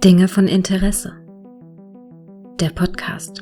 Dinge von Interesse. Der Podcast.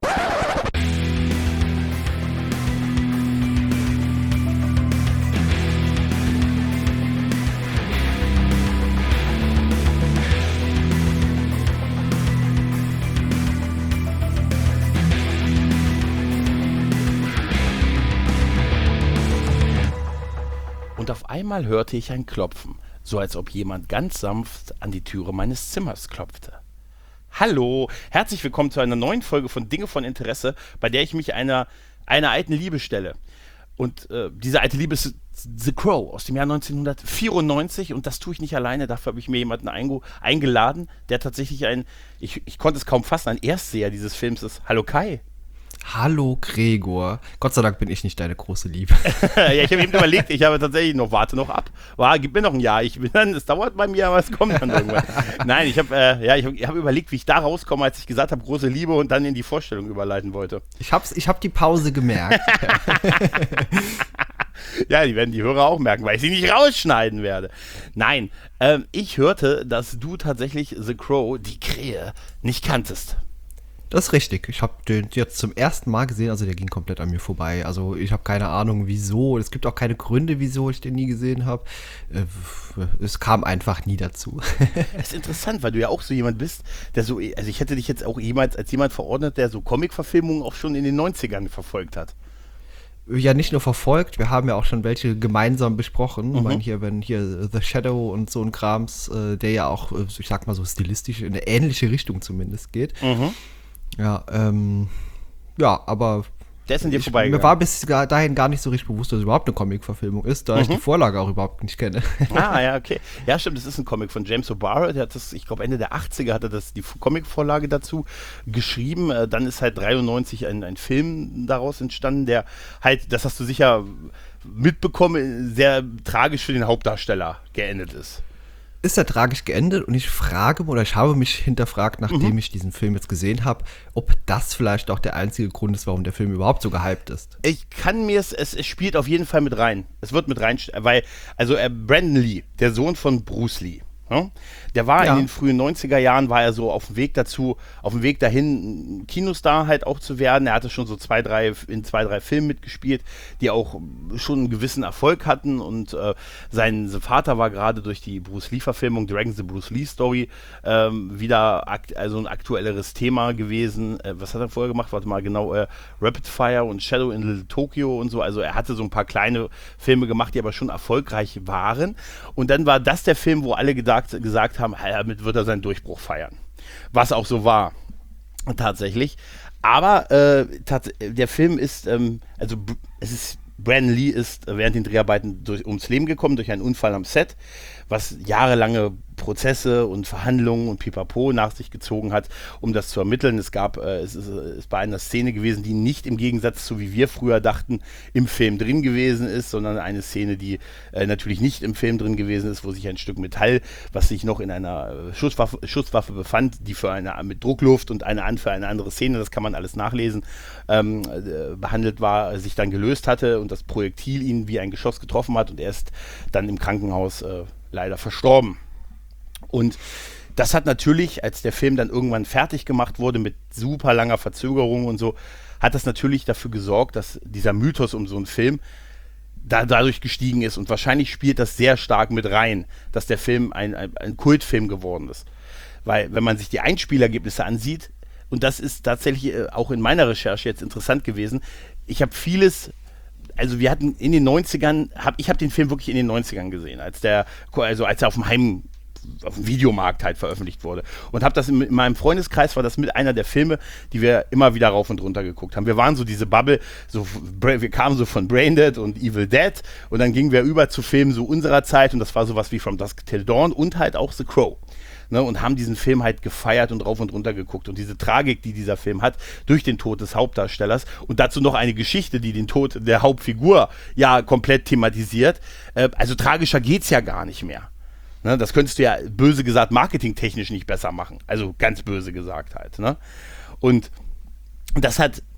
Und auf einmal hörte ich ein Klopfen, so als ob jemand ganz sanft an die Türe meines Zimmers klopfte. Hallo, herzlich willkommen zu einer neuen Folge von Dinge von Interesse, bei der ich mich einer alten Liebe stelle. Und diese alte Liebe ist The Crow aus dem Jahr 1994 und das tue ich nicht alleine, dafür habe ich mir jemanden eingeladen, der tatsächlich ich konnte es kaum fassen, ein Erstseher dieses Films ist. Hallo Kai. Hallo Gregor. Gott sei Dank bin ich nicht deine große Liebe. Ja, ich habe eben überlegt, ich habe tatsächlich warte noch ab. Gib mir noch ein Jahr. Es dauert bei mir, aber es kommt dann irgendwann. Nein, ich habe überlegt, wie ich da rauskomme, als ich gesagt habe, große Liebe und dann in die Vorstellung überleiten wollte. Ich hab die Pause gemerkt. Ja, die werden die Hörer auch merken, weil ich sie nicht rausschneiden werde. Nein, ich hörte, dass du tatsächlich The Crow, die Krähe, nicht kanntest. Das ist richtig. Ich habe den jetzt zum ersten Mal gesehen, also der ging komplett an mir vorbei. Also ich habe keine Ahnung, wieso. Es gibt auch keine Gründe, wieso ich den nie gesehen habe. Es kam einfach nie dazu. Das ist interessant, weil du ja auch so jemand bist, der so, also ich hätte dich jetzt auch jemals als jemand verordnet, der so Comic-Verfilmungen auch schon in den 90ern verfolgt hat. Ja, nicht nur verfolgt, wir haben ja auch schon welche gemeinsam besprochen. Ich meine, wenn hier The Shadow und so ein Krams, der ja auch, ich sag mal so stilistisch in eine ähnliche Richtung zumindest geht. Ja, aber der ist an dir vorbeigegangen. Mir war bis dahin gar nicht so richtig bewusst, dass es überhaupt eine Comic-Verfilmung ist, da ich die Vorlage auch überhaupt nicht kenne. Ah, ja, okay. Ja, stimmt, das ist ein Comic von James O'Barr, der hat das, ich glaube Ende der 80er hat er die Comic-Vorlage dazu geschrieben, dann ist halt 93 ein Film daraus entstanden, der halt, das hast du sicher mitbekommen, sehr tragisch für den Hauptdarsteller geendet ist. Ist ja tragisch geendet und ich habe mich hinterfragt, nachdem ich diesen Film jetzt gesehen habe, ob das vielleicht auch der einzige Grund ist, warum der Film überhaupt so gehypt ist. Ich kann mir es spielt auf jeden Fall mit rein. Es wird mit rein, weil, also Brandon Lee, der Sohn von Bruce Lee, ja, der war in den frühen 90er Jahren, war er so auf dem Weg dahin, Kinostar halt auch zu werden. Er hatte schon so zwei, drei Filmen mitgespielt, die auch schon einen gewissen Erfolg hatten und sein Vater war gerade durch die Bruce Lee-Verfilmung Dragon the Bruce Lee Story wieder also ein aktuelleres Thema gewesen. Was hat er vorher gemacht? Warte mal, genau, Rapid Fire und Shadow in Little Tokyo und so. Also er hatte so ein paar kleine Filme gemacht, die aber schon erfolgreich waren. Und dann war das der Film, wo alle gesagt haben, damit wird er seinen Durchbruch feiern. Was auch so war, tatsächlich. Aber der Film ist, Brandon Lee ist während den Dreharbeiten ums Leben gekommen durch einen Unfall am Set, was jahrelange Prozesse und Verhandlungen und Pipapo nach sich gezogen hat, um das zu ermitteln. Es ist bei einer Szene gewesen, die nicht im Gegensatz zu, wie wir früher dachten, im Film drin gewesen ist, sondern eine Szene, die natürlich nicht im Film drin gewesen ist, wo sich ein Stück Metall, was sich noch in einer Schusswaffe befand, die mit Druckluft und für eine andere Szene, das kann man alles nachlesen, behandelt war, sich dann gelöst hatte und das Projektil ihn wie ein Geschoss getroffen hat und er ist dann im Krankenhaus leider verstorben. Und das hat natürlich, als der Film dann irgendwann fertig gemacht wurde mit super langer Verzögerung und so, hat das natürlich dafür gesorgt, dass dieser Mythos um so einen Film dadurch gestiegen ist. Und wahrscheinlich spielt das sehr stark mit rein, dass der Film ein Kultfilm geworden ist. Weil, wenn man sich die Einspielergebnisse ansieht, und das ist tatsächlich auch in meiner Recherche jetzt interessant gewesen, ich habe vieles. Also wir hatten in den 90ern, ich habe den Film wirklich in den 90ern gesehen, als er auf dem Videomarkt halt veröffentlicht wurde. Und habe das in meinem Freundeskreis, war das mit einer der Filme, die wir immer wieder rauf und runter geguckt haben. Wir waren so diese Bubble, wir kamen so von Braindead und Evil Dead und dann gingen wir über zu Filmen so unserer Zeit und das war sowas wie From Dusk Till Dawn und halt auch The Crow. Ne, und haben diesen Film halt gefeiert und rauf und runter geguckt. Und diese Tragik, die dieser Film hat, durch den Tod des Hauptdarstellers und dazu noch eine Geschichte, die den Tod der Hauptfigur ja komplett thematisiert. Also tragischer geht's ja gar nicht mehr. Ne, das könntest du ja, böse gesagt, marketingtechnisch nicht besser machen. Also ganz böse gesagt halt. Ne? Und das hat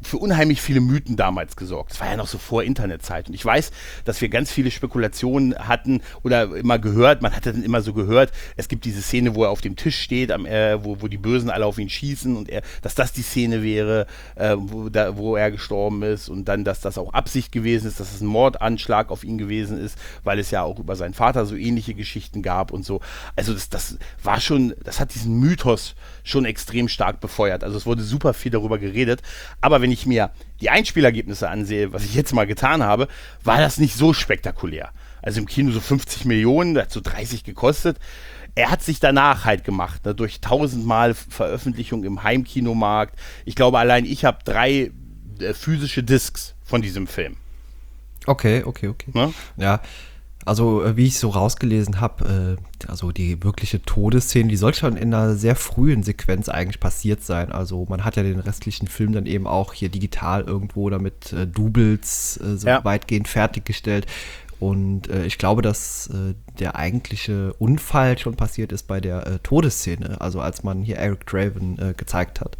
für unheimlich viele Mythen damals gesorgt. Das war ja noch so vor Internetzeit. Und ich weiß, dass wir ganz viele Spekulationen hatten oder immer gehört, man hatte dann immer so gehört, es gibt diese Szene, wo er auf dem Tisch steht, wo die Bösen alle auf ihn schießen und dass das die Szene wäre, wo er gestorben ist und dann, dass das auch Absicht gewesen ist, dass es ein Mordanschlag auf ihn gewesen ist, weil es ja auch über seinen Vater so ähnliche Geschichten gab und so. Also das war schon, das hat diesen Mythos schon extrem stark befeuert. Also es wurde super viel darüber geredet. Aber wenn ich mir die Einspielergebnisse ansehe, was ich jetzt mal getan habe, war das nicht so spektakulär. Also im Kino so 50 Millionen, das hat so 30 gekostet. Er hat sich danach halt gemacht, ne, durch 1000-mal Veröffentlichung im Heimkinomarkt. Ich glaube, allein ich habe 3 physische Discs von diesem Film. Okay. Ne? Ja. Also, wie ich so rausgelesen habe, also die wirkliche Todesszene, die soll schon in einer sehr frühen Sequenz eigentlich passiert sein. Also, man hat ja den restlichen Film dann eben auch hier digital irgendwo damit Doubles weitgehend fertiggestellt. Und ich glaube, dass der eigentliche Unfall schon passiert ist bei der Todesszene, also als man hier Eric Draven gezeigt hat.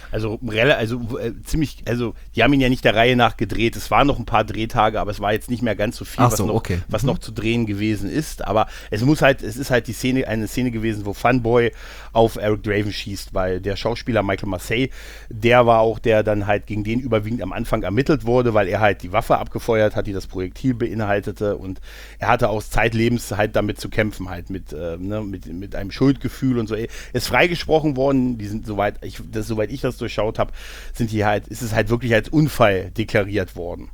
Die haben ihn ja nicht der Reihe nach gedreht. Es waren noch ein paar Drehtage, aber es war jetzt nicht mehr ganz so viel, was noch zu drehen gewesen ist. Aber es ist halt eine Szene gewesen, wo Funboy auf Eric Draven schießt, weil der Schauspieler Michael Massey, der war auch der dann halt gegen den überwiegend am Anfang ermittelt wurde, weil er halt die Waffe abgefeuert hat, die das Projektil beinhaltete, und er hatte auch zeitlebens halt damit zu kämpfen, halt mit einem Schuldgefühl und so. Er ist freigesprochen worden, die sind, soweit ich das durchschaut habe, ist es halt wirklich als Unfall deklariert worden.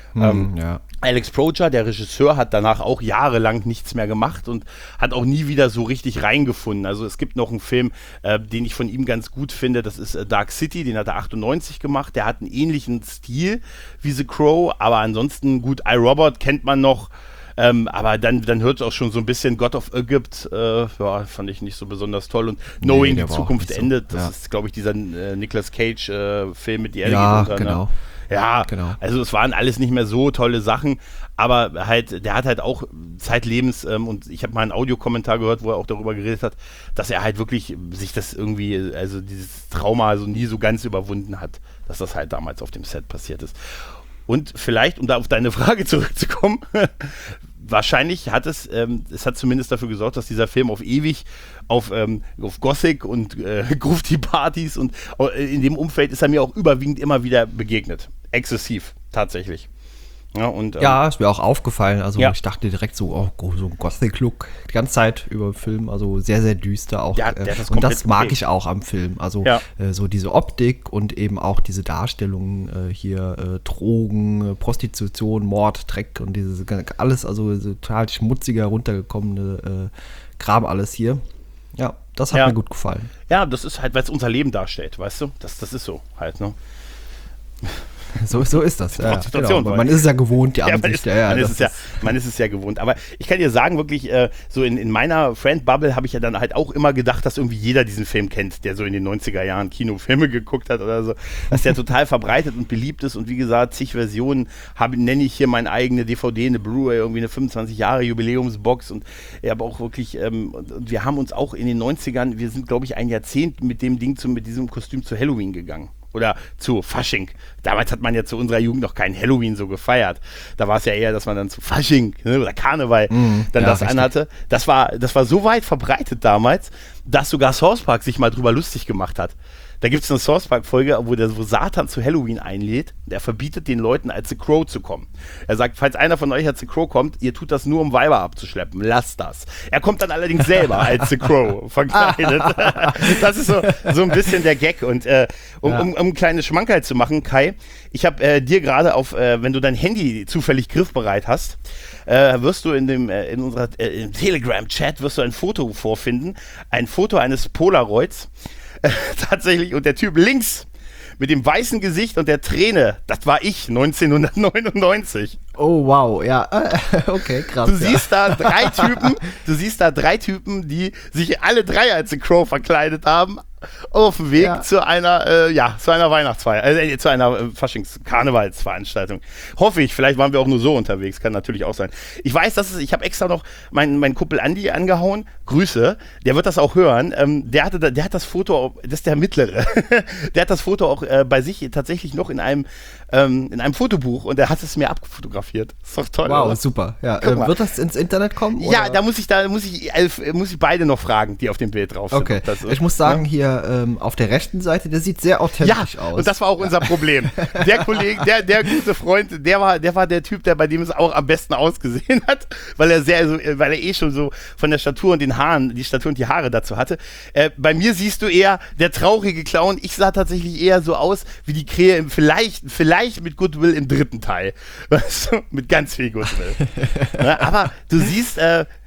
Alex Procher, der Regisseur, hat danach auch jahrelang nichts mehr gemacht und hat auch nie wieder so richtig reingefunden. Also es gibt noch einen Film, den ich von ihm ganz gut finde, das ist Dark City, den hat er 98 gemacht. Der hat einen ähnlichen Stil wie The Crow, aber ansonsten gut, iRobot kennt man noch. Aber dann hört es auch schon so ein bisschen God of Egypt, fand ich nicht so besonders toll. Und Knowing die Zukunft endet, das ist, glaube ich, dieser Nicolas Cage-Film mit die Alligator. Ja, genau. Ne? Ja, genau. Also es waren alles nicht mehr so tolle Sachen, aber halt, der hat halt auch zeitlebens, und ich habe mal einen Audiokommentar gehört, wo er auch darüber geredet hat, dass er halt wirklich sich das irgendwie, also dieses Trauma also nie so ganz überwunden hat, dass das halt damals auf dem Set passiert ist. Und vielleicht, um da auf deine Frage zurückzukommen, wahrscheinlich hat es hat zumindest dafür gesorgt, dass dieser Film auf ewig auf Gothic und Grufti-Partys und in dem Umfeld ist er mir auch überwiegend immer wieder begegnet. Exzessiv, tatsächlich. Ja, ist mir auch aufgefallen. Also ich dachte direkt so ein Gothic-Look die ganze Zeit über den Film. Also sehr, sehr düster auch. Ja, und das mag ich auch am Film. Also so diese Optik und eben auch diese Darstellungen hier Drogen, Prostitution, Mord, Dreck und dieses alles, also so total schmutziger, runtergekommene Kram alles hier. Ja, das hat mir gut gefallen. Ja, das ist halt, weil es unser Leben darstellt, weißt du? Das ist so halt, ne? So ist das. Ja, genau. Man ist es ja gewohnt, die Ansicht. Man ist es ja gewohnt. Aber ich kann dir sagen, wirklich, so in meiner Friend-Bubble habe ich ja dann halt auch immer gedacht, dass irgendwie jeder diesen Film kennt, der so in den 90er Jahren Kinofilme geguckt hat oder so. Dass der total verbreitet und beliebt ist. Und wie gesagt, zig Versionen nenne ich hier meine eigene DVD, eine Blu-ray, irgendwie eine 25-Jahre-Jubiläumsbox. Und ich habe auch wirklich, und wir haben uns auch in den 90ern, wir sind, glaube ich, ein Jahrzehnt mit dem Ding, mit diesem Kostüm zu Halloween gegangen. Oder zu Fasching. Damals hat man ja zu unserer Jugend noch kein Halloween so gefeiert. Da war es ja eher, dass man dann zu Fasching oder Karneval dann das richtig anhatte. Das war so weit verbreitet damals, dass sogar South Park sich mal drüber lustig gemacht hat. Da gibt es eine South Park-Folge, wo Satan zu Halloween einlädt. Der verbietet den Leuten, als The Crow zu kommen. Er sagt, falls einer von euch als The Crow kommt, ihr tut das nur, um Weiber abzuschleppen. Lasst das. Er kommt dann allerdings selber als The Crow verkleidet. Das ist so ein bisschen der Gag. Und um ein kleines Schmankerl zu machen, Kai, ich habe dir gerade wenn du dein Handy zufällig griffbereit hast, wirst du in unserer Telegram-Chat wirst du ein Foto vorfinden. Ein Foto eines Polaroids. Tatsächlich, und der Typ links mit dem weißen Gesicht und der Träne, das war ich 1999. Oh, wow, ja. Okay, krass. Du siehst da drei Typen, die sich alle drei als The Crow verkleidet haben, auf dem Weg zu einer Weihnachtsfeier, zu einer Faschings-Karnevalsveranstaltung. Hoffe ich, vielleicht waren wir auch nur so unterwegs, kann natürlich auch sein. Ich weiß, ich habe extra noch meinen Kumpel Andi angehauen, Grüße, der wird das auch hören, der hat das Foto, das ist der Mittlere, der hat das Foto auch bei sich tatsächlich noch in einem Fotobuch und der hat es mir abfotografiert. Ist doch toll. Wow, oder? Super. Ja, wird das ins Internet kommen? Ja, oder? da muss ich beide noch fragen, die auf dem Bild drauf sind. Okay, Das ist, ich muss sagen, hier auf der rechten Seite, der sieht sehr authentisch aus. Und das war auch unser Problem. Der Kollege, der gute Freund, der war der Typ, bei dem es auch am besten ausgesehen hat, weil er eh schon so von der Statur und den Haaren, die Statur und die Haare dazu hatte. Bei mir siehst du eher der traurige Clown. Ich sah tatsächlich eher so aus wie die Krähe vielleicht mit Goodwill im 3. Teil. Weißt du? Mit ganz viel Goodwill. Ne? Aber du siehst,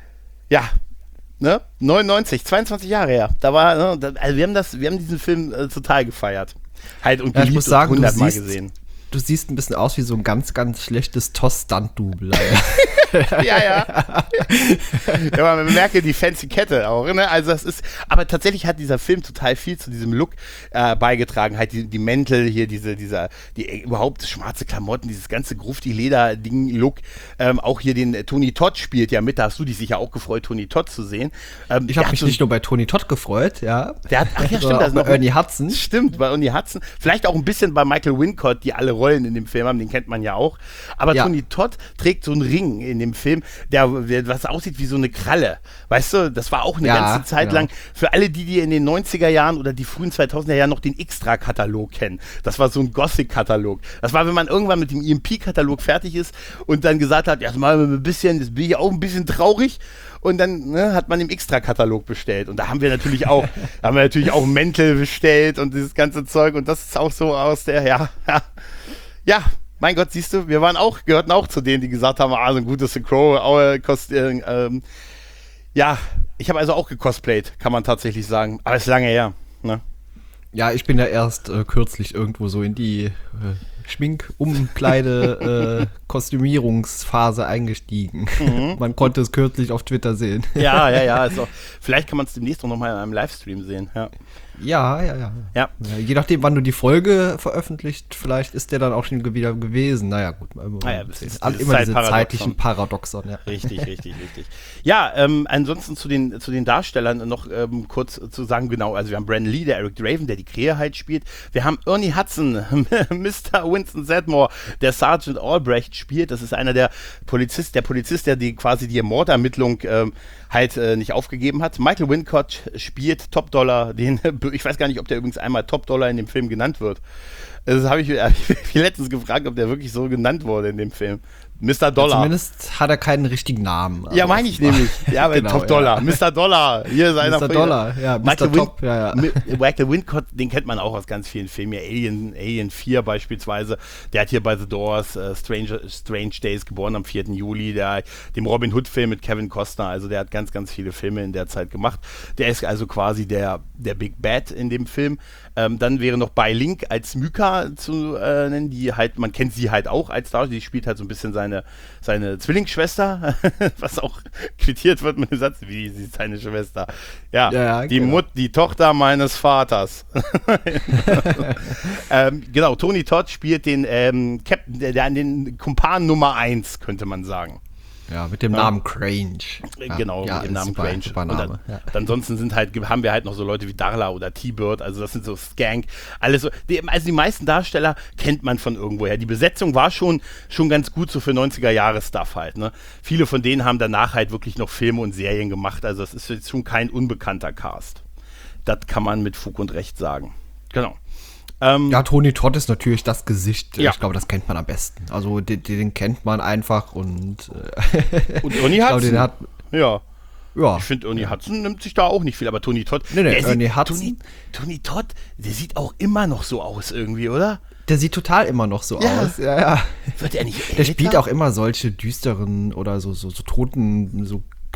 ne? 99, 22 Jahre her. Da war, also wir haben diesen Film total gefeiert. Halt und geliebt, ich muss sagen, 100-mal gesehen. Du siehst ein bisschen aus wie so ein ganz, ganz schlechtes Toss-Stunt-Double. Ja, man merke die fancy Kette auch, ne? Also das ist, aber tatsächlich hat dieser Film total viel zu diesem Look beigetragen, halt die Mäntel hier, die überhaupt schwarze Klamotten, dieses ganze Grufti-Leder-Ding-Look, auch hier den Tony Todd spielt ja mit, da hast du dich sicher auch gefreut, Tony Todd zu sehen. Ich habe mich nicht nur bei Tony Todd gefreut, ja. Stimmt, auch bei Ernie Hudson. Stimmt, bei Ernie Hudson, vielleicht auch ein bisschen bei Michael Wincott, die alle Rollen in dem Film haben, den kennt man ja auch, aber Tony Todd trägt so einen Ring in dem Film, der was aussieht wie so eine Kralle. Weißt du, das war auch eine ganze Zeit lang für alle, die in den 90er Jahren oder die frühen 2000er Jahren noch den Extra-Katalog kennen. Das war so ein Gothic-Katalog. Das war, wenn man irgendwann mit dem EMP-Katalog fertig ist und dann gesagt hat, jetzt mal ein bisschen, das bin ich auch ein bisschen traurig. Und dann hat man den Extra-Katalog bestellt. Und da haben wir natürlich auch Mäntel bestellt und dieses ganze Zeug. Und das ist auch so aus der, mein Gott, siehst du, wir gehörten auch zu denen, die gesagt haben, so ein gutes The Crow, ich habe also auch gecosplayt, kann man tatsächlich sagen. Aber ist lange her, ne? Ja, ich bin ja erst kürzlich irgendwo so in die Kostümierungsphase eingestiegen. Mhm. Man konnte es kürzlich auf Twitter sehen. Ja. Also, vielleicht kann man es demnächst noch mal in einem Livestream sehen. Ja. Je nachdem, wann du die Folge veröffentlicht, vielleicht ist der dann auch schon wieder gewesen. Naja, gut. Das ist immer diese zeitlichen Paradoxon. Ja. Richtig. Ja, ansonsten zu den Darstellern noch kurz zu sagen, genau, also wir haben Brandon Lee, der Eric Draven, der die Krähe halt spielt. Wir haben Ernie Hudson, Mr. Winston Sedmore, der Sergeant Albrecht spielt. Das ist einer der Polizist, der quasi die Mordermittlung nicht aufgegeben hat. Michael Wincott spielt Top Dollar, ich weiß gar nicht, ob der übrigens einmal Top Dollar in dem Film genannt wird. Das habe ich letztens gefragt, ob der wirklich so genannt wurde in dem Film. Mr. Dollar. Ja, zumindest hat er keinen richtigen Namen. Ja, meine ich nämlich. Ja, aber genau, Top Dollar. Mr. Dollar. Hier ist einer Mr. Dollar, ja. Mr. Top, Michael Wincott, den kennt man auch aus ganz vielen Filmen. Ja, Alien 4 beispielsweise. Der hat hier bei The Doors Strange Days geboren am 4. Juli. Dem Robin Hood-Film mit Kevin Costner. Also der hat ganz, ganz viele Filme in der Zeit gemacht. Der ist also quasi der Big Bad in dem Film. Dann wäre noch Bai Ling als Myka zu nennen, die halt, man kennt sie halt auch als Darsteller, die spielt halt so ein bisschen seine Zwillingsschwester, was auch quittiert wird mit dem Satz, wie sie ist seine Schwester. Ja, die Tochter meines Vaters. Genau, Tony Todd spielt den Captain, den Kumpan Nummer 1, könnte man sagen. Ja, mit dem Namen Crange. Genau, mit dem Namen Crange. Und ansonsten haben wir halt noch so Leute wie Darla oder T-Bird, also das sind so Skank, alles so. Die meisten Darsteller kennt man von irgendwoher. Die Besetzung war schon ganz gut so für 90er-Jahre-Stuff halt, ne? Viele von denen haben danach halt wirklich noch Filme und Serien gemacht, also das ist jetzt schon kein unbekannter Cast. Das kann man mit Fug und Recht sagen. Genau. Tony Todd ist natürlich das Gesicht. Ja. Ich glaube, das kennt man am besten. Also den kennt man einfach und Ernie Hudson. Ja. Ich finde, Ernie Hudson nimmt sich da auch nicht viel, aber Tony Todd. Ernie Hudson. Tony Todd, der sieht auch immer noch so aus irgendwie, oder? Der sieht total immer noch so aus. Ja. Wird er nicht älter? Der spielt auch immer solche düsteren oder so toten, so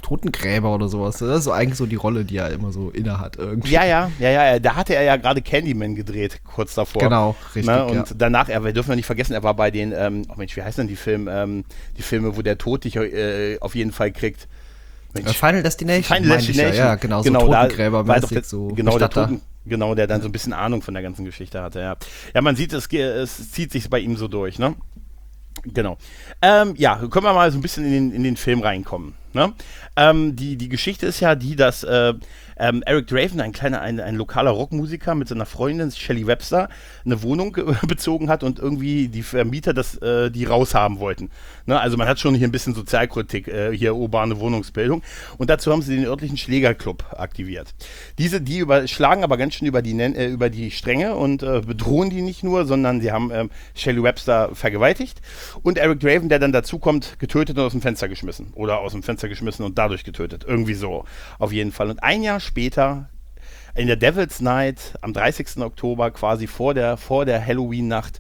Totengräber oder sowas. Das ist so eigentlich so die Rolle, die er immer so innehat irgendwie. Ja. Da hatte er ja gerade Candyman gedreht, kurz davor. Genau, richtig. Ne? Und danach, wir dürfen ja nicht vergessen, er war bei den, wie heißen denn die Filme, wo der Tod dich auf jeden Fall kriegt. Final Destination. Final Destination. Ja, genau, so Totengräber-mäßig, so der dann so ein bisschen Ahnung von der ganzen Geschichte hatte, ja. Ja, man sieht, es zieht sich bei ihm so durch, ne? Genau. Können wir mal so ein bisschen in den Film reinkommen, ne? Die Geschichte ist ja die, dass Eric Draven, ein lokaler Rockmusiker mit seiner Freundin Shelley Webster, eine Wohnung bezogen hat und irgendwie die Vermieter die raushaben wollten. Ne? Also man hat schon hier ein bisschen Sozialkritik, hier urbane Wohnungsbildung. Und dazu haben sie den örtlichen Schlägerclub aktiviert. Die überschlagen aber ganz schön über die Stränge und bedrohen die nicht nur, sondern sie haben Shelley Webster vergewaltigt und Eric Draven, der dann dazukommt, getötet und aus dem Fenster geschmissen. Oder aus dem Fenster geschmissen und dadurch getötet. Irgendwie so, auf jeden Fall. Und ein Jahr später, in der Devil's Night, am 30. Oktober, quasi vor der Halloween-Nacht,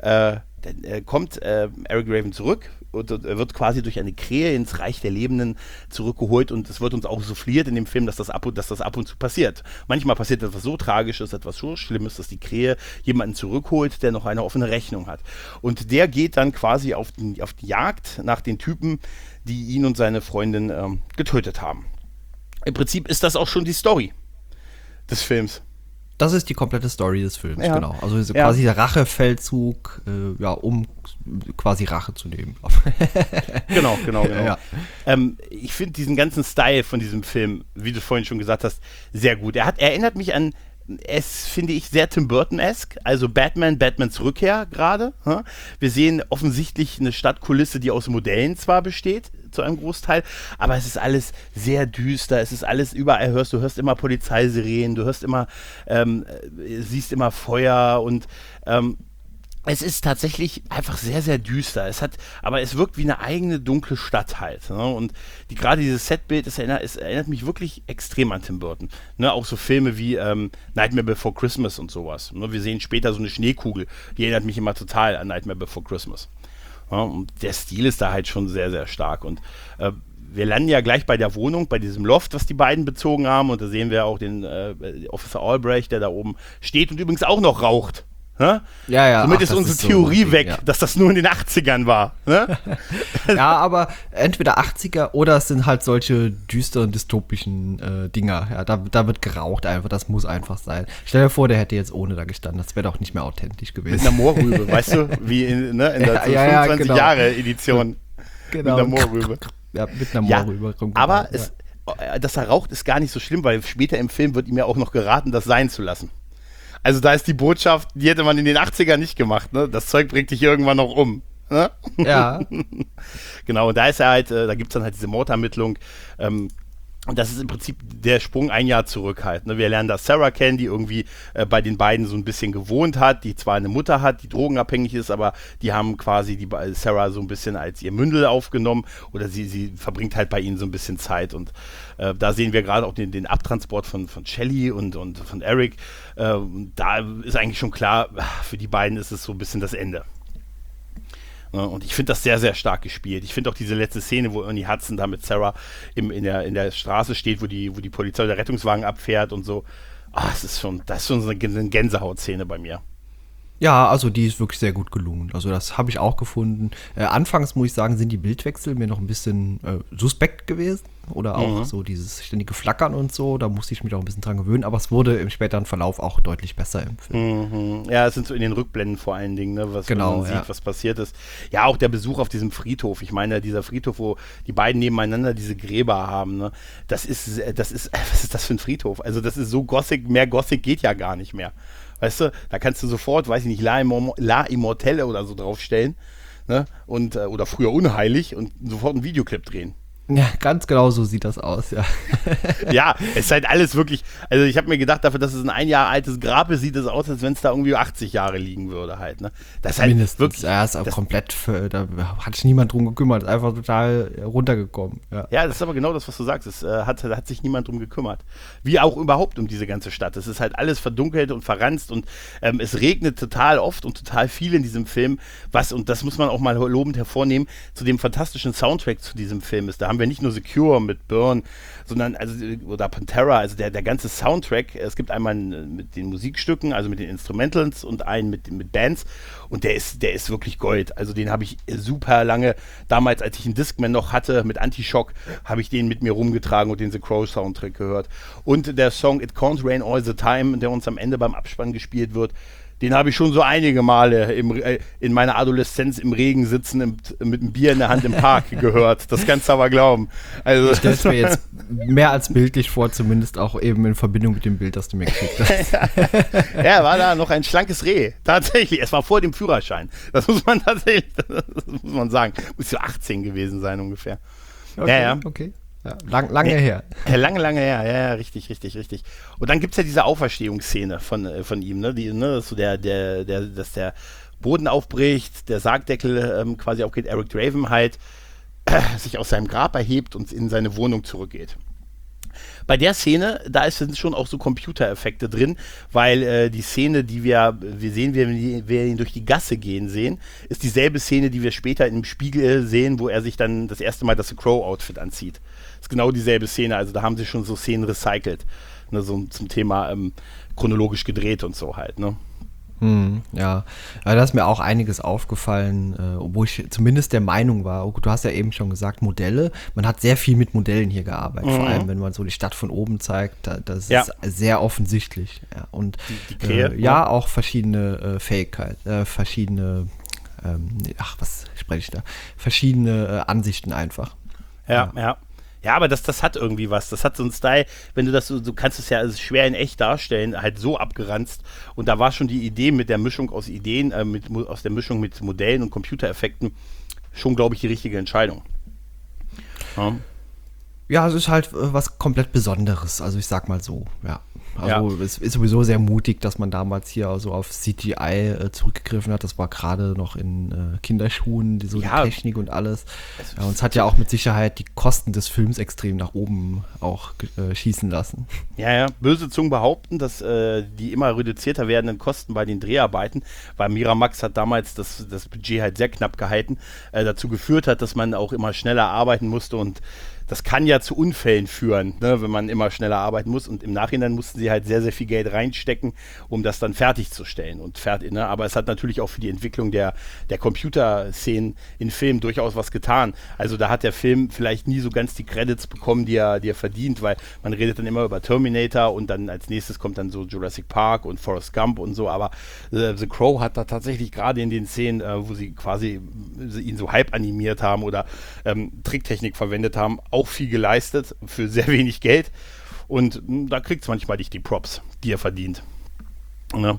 kommt Eric Draven zurück und wird quasi durch eine Krähe ins Reich der Lebenden zurückgeholt und es wird uns auch souffliert in dem Film, dass das ab und zu passiert. Manchmal passiert etwas so Tragisches, etwas so Schlimmes, dass die Krähe jemanden zurückholt, der noch eine offene Rechnung hat. Und der geht dann quasi auf die Jagd nach den Typen, die ihn und seine Freundin getötet haben. Im Prinzip ist das auch schon die Story des Films. Das ist die komplette Story des Films, ja. Genau. Also quasi der Rachefeldzug, um quasi Rache zu nehmen. Genau. Ja. Ich finde diesen ganzen Style von diesem Film, wie du vorhin schon gesagt hast, sehr gut. Er erinnert mich an, finde ich, sehr Tim Burton-esque, also Batmans Rückkehr gerade. Wir sehen offensichtlich eine Stadtkulisse, die aus Modellen zwar besteht, zu einem Großteil, aber es ist alles sehr düster, es ist alles überall, du hörst immer Polizeisirenen, du hörst immer, siehst immer Feuer und es ist tatsächlich einfach sehr, sehr düster. Aber es wirkt wie eine eigene dunkle Stadt halt. Ne? Und gerade dieses Setbild, es erinnert mich wirklich extrem an Tim Burton. Ne? Auch so Filme wie Nightmare Before Christmas und sowas. Ne? Wir sehen später so eine Schneekugel, die erinnert mich immer total an Nightmare Before Christmas. Ja? Und der Stil ist da halt schon sehr, sehr stark. Und wir landen ja gleich bei der Wohnung, bei diesem Loft, was die beiden bezogen haben. Und da sehen wir auch den Officer Albrecht, der da oben steht und übrigens auch noch raucht. Ja. Somit ist unsere Theorie weg, dass das nur in den 80ern war. Ne? Ja, aber entweder 80er oder es sind halt solche düsteren, dystopischen Dinger. Ja, da wird geraucht einfach, das muss einfach sein. Stell dir vor, der hätte jetzt ohne da gestanden, das wäre doch nicht mehr authentisch gewesen. Mit einer Moorrübe, weißt du, wie in der 25-Jahre-Edition. Genau. Mit einer Moorrübe. Ja, mit einer Moorrübe. Aber dass er raucht, ist gar nicht so schlimm, weil später im Film wird ihm ja auch noch geraten, das sein zu lassen. Also da ist die Botschaft, die hätte man in den 80ern nicht gemacht, ne? Das Zeug bringt dich irgendwann noch um. Ne? Ja. Genau, und da ist er halt, da gibt es dann halt diese Mordermittlung. Und das ist im Prinzip der Sprung ein Jahr zurück halt. Ne? Wir lernen da Sarah kennen, die irgendwie bei den beiden so ein bisschen gewohnt hat, die zwar eine Mutter hat, die drogenabhängig ist, aber die haben quasi Sarah so ein bisschen als ihr Mündel aufgenommen oder sie verbringt halt bei ihnen so ein bisschen Zeit und da sehen wir gerade auch den Abtransport von Shelley und von Eric. Da ist eigentlich schon klar, für die beiden ist es so ein bisschen das Ende. Und ich finde das sehr, sehr stark gespielt. Ich finde auch diese letzte Szene, wo Ernie Hudson da mit Sarah in der Straße steht, wo die Polizei der Rettungswagen abfährt und so. Das ist schon so eine Gänsehautszene bei mir. Ja, also die ist wirklich sehr gut gelungen. Also das habe ich auch gefunden. Anfangs, muss ich sagen, sind die Bildwechsel mir noch ein bisschen suspekt gewesen. Oder auch so dieses ständige Flackern und so. Da musste ich mich auch ein bisschen dran gewöhnen. Aber es wurde im späteren Verlauf auch deutlich besser im Film. Ja, es sind so in den Rückblenden vor allen Dingen, ne, man sieht, was passiert ist. Ja, auch der Besuch auf diesem Friedhof. Ich meine, dieser Friedhof, wo die beiden nebeneinander diese Gräber haben, ne, was ist das für ein Friedhof? Also das ist so Gothic, mehr Gothic geht ja gar nicht mehr. Weißt du, da kannst du sofort, weiß ich nicht, La Immortelle oder so draufstellen, ne? Und, oder früher Unheilig und sofort einen Videoclip drehen. Ja, ganz genau so sieht das aus, ja. Ja, es ist halt alles wirklich, also ich habe mir gedacht, dafür, dass es ein Jahr altes Grab ist, sieht es aus, als wenn es da irgendwie 80 Jahre liegen würde halt, ne? Das ist halt mindestens, wirklich, ja, ist auch komplett, da hat sich niemand drum gekümmert, ist einfach total runtergekommen. Ja, das ist aber genau das, was du sagst, es hat sich niemand drum gekümmert. Wie auch überhaupt um diese ganze Stadt. Es ist halt alles verdunkelt und verranzt und es regnet total oft und total viel in diesem Film, und das muss man auch mal lobend hervornehmen, zu dem fantastischen Soundtrack zu diesem Film ist. Da haben wir nicht nur Secure mit Burn, sondern oder Pantera, also der ganze Soundtrack. Es gibt einmal mit den Musikstücken, also mit den Instrumentals und einen mit Bands und der ist wirklich Gold. Also den habe ich super lange, damals als ich einen Discman noch hatte mit Anti-Shock, habe ich den mit mir rumgetragen und den The Crow Soundtrack gehört. Und der Song It Can't Rain All the Time, der uns am Ende beim Abspann gespielt wird, den habe ich schon so einige Male in meiner Adoleszenz im Regen sitzen, mit einem Bier in der Hand im Park gehört. Das kannst du aber glauben. Also, ich stelle es mir jetzt mehr als bildlich vor, zumindest auch eben in Verbindung mit dem Bild, das du mir geschickt hast. Ja, war da noch ein schlankes Reh. Tatsächlich, es war vor dem Führerschein. Das muss man sagen. Muss so 18 gewesen sein ungefähr. Okay, okay. Ja, lange her. Lange her, ja, richtig. Und dann gibt es ja diese Auferstehungsszene von ihm, ne? Dass so dass der Boden aufbricht, der Sargdeckel quasi aufgeht, Eric Draven halt sich aus seinem Grab erhebt und in seine Wohnung zurückgeht. Bei der Szene, sind schon auch so Computereffekte drin, weil die Szene, die wir sehen, wenn wir ihn durch die Gasse gehen sehen, ist dieselbe Szene, die wir später im Spiegel sehen, wo er sich dann das erste Mal das The Crow-Outfit anzieht. Ist genau dieselbe Szene, also da haben sie schon so Szenen recycelt, ne, so zum Thema chronologisch gedreht und so halt, ne. Ja, da ist mir auch einiges aufgefallen, wo ich zumindest der Meinung war, du hast ja eben schon gesagt, Modelle, man hat sehr viel mit Modellen hier gearbeitet, vor allem wenn man so die Stadt von oben zeigt, das ist sehr offensichtlich. Ja. Und die Krähe, auch verschiedene Fähigkeiten, verschiedene, was spreche ich da, verschiedene Ansichten einfach. Ja, aber das hat irgendwie was. Das hat so einen Style, wenn du das so, du kannst es ja schwer in echt darstellen, halt so abgeranzt. Und da war schon die Idee mit der Mischung aus Ideen, aus der Mischung mit Modellen und Computereffekten schon, glaube ich, die richtige Entscheidung. Ja, es ist halt was komplett Besonderes, also ich sag mal so, ja. Also es ist sowieso sehr mutig, dass man damals hier also auf CGI zurückgegriffen hat. Das war gerade noch in Kinderschuhen, die Technik und alles. Und es hat ja auch mit Sicherheit die Kosten des Films extrem nach oben auch schießen lassen. Ja, böse Zungen behaupten, dass die immer reduzierter werdenden Kosten bei den Dreharbeiten, weil Miramax hat damals das Budget halt sehr knapp gehalten, dazu geführt hat, dass man auch immer schneller arbeiten musste und das kann ja zu Unfällen führen, ne, wenn man immer schneller arbeiten muss. Und im Nachhinein mussten sie halt sehr, sehr viel Geld reinstecken, um das dann fertigzustellen. Ne? Aber es hat natürlich auch für die Entwicklung der Computerszenen in Filmen durchaus was getan. Also da hat der Film vielleicht nie so ganz die Credits bekommen, die er verdient, weil man redet dann immer über Terminator und dann als nächstes kommt dann so Jurassic Park und Forrest Gump und so. Aber The Crow hat da tatsächlich gerade in den Szenen, wo sie quasi ihn so halb animiert haben oder Tricktechnik verwendet haben, auch viel geleistet für sehr wenig Geld und da kriegt es manchmal nicht die Props, die er verdient. Ja.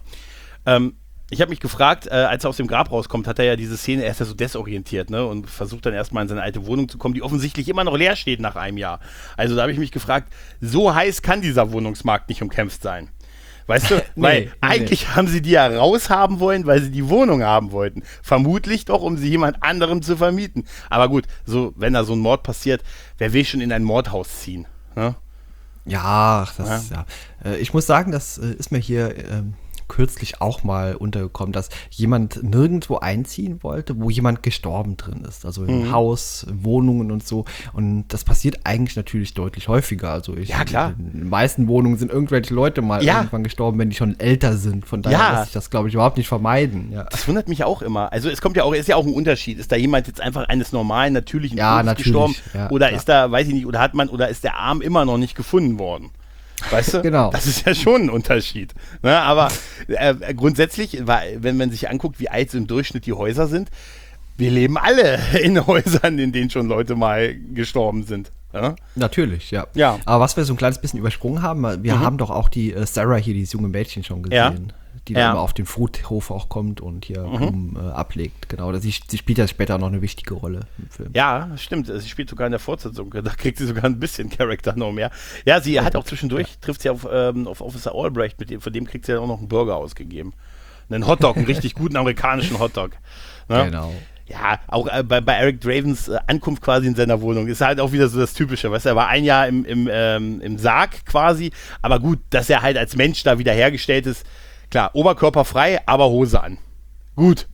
Ich habe mich gefragt, als er aus dem Grab rauskommt, hat er ja diese Szene, er ist ja so desorientiert, ne, und versucht dann erstmal in seine alte Wohnung zu kommen, die offensichtlich immer noch leer steht nach einem Jahr. Also da habe ich mich gefragt, so heiß kann dieser Wohnungsmarkt nicht umkämpft sein. Weißt du, weil eigentlich haben sie die ja raushaben wollen, weil sie die Wohnung haben wollten. Vermutlich doch, um sie jemand anderem zu vermieten. Aber gut, so wenn da so ein Mord passiert, wer will schon in ein Mordhaus ziehen? Ne? Ja, ich muss sagen, das ist mir hier kürzlich auch mal untergekommen, dass jemand nirgendwo einziehen wollte, wo jemand gestorben drin ist. Also im Haus, Wohnungen und so. Und das passiert eigentlich natürlich deutlich häufiger. Also klar. In den meisten Wohnungen sind irgendwelche Leute mal irgendwann gestorben, wenn die schon älter sind. Von daher lässt sich das, glaube ich, überhaupt nicht vermeiden. Ja. Das wundert mich auch immer. Also es kommt ja auch, ist ja auch ein Unterschied. Ist da jemand jetzt einfach eines normalen, natürlichen Todes gestorben? Ja, oder ist da, weiß ich nicht, oder ist der Arm immer noch nicht gefunden worden? Weißt du? Genau. Das ist ja schon ein Unterschied. Ne? Aber grundsätzlich, wenn man sich anguckt, wie alt so im Durchschnitt die Häuser sind, wir leben alle in Häusern, in denen schon Leute mal gestorben sind. Ja? Natürlich, ja. Ja. Aber was wir so ein kleines bisschen übersprungen haben, wir haben doch auch die Sarah hier, dieses junge Mädchen schon gesehen. Die dann immer auf den Friedhof auch kommt und hier ablegt. Genau, sie spielt ja später noch eine wichtige Rolle im Film. Ja, stimmt. Sie spielt sogar in der Fortsetzung. Da kriegt sie sogar ein bisschen Charakter noch mehr. Ja, sie hat auch zwischendurch, trifft sie auf Officer Albrecht, von dem kriegt sie ja auch noch einen Burger ausgegeben. Einen Hotdog, einen richtig guten amerikanischen Hotdog. Ne? Genau. Ja, auch bei Eric Dravens Ankunft quasi in seiner Wohnung ist halt auch wieder so das Typische, weißt du, er war ein Jahr im Sarg quasi, aber gut, dass er halt als Mensch da wieder hergestellt ist. Klar, Oberkörper frei, aber Hose an. Gut.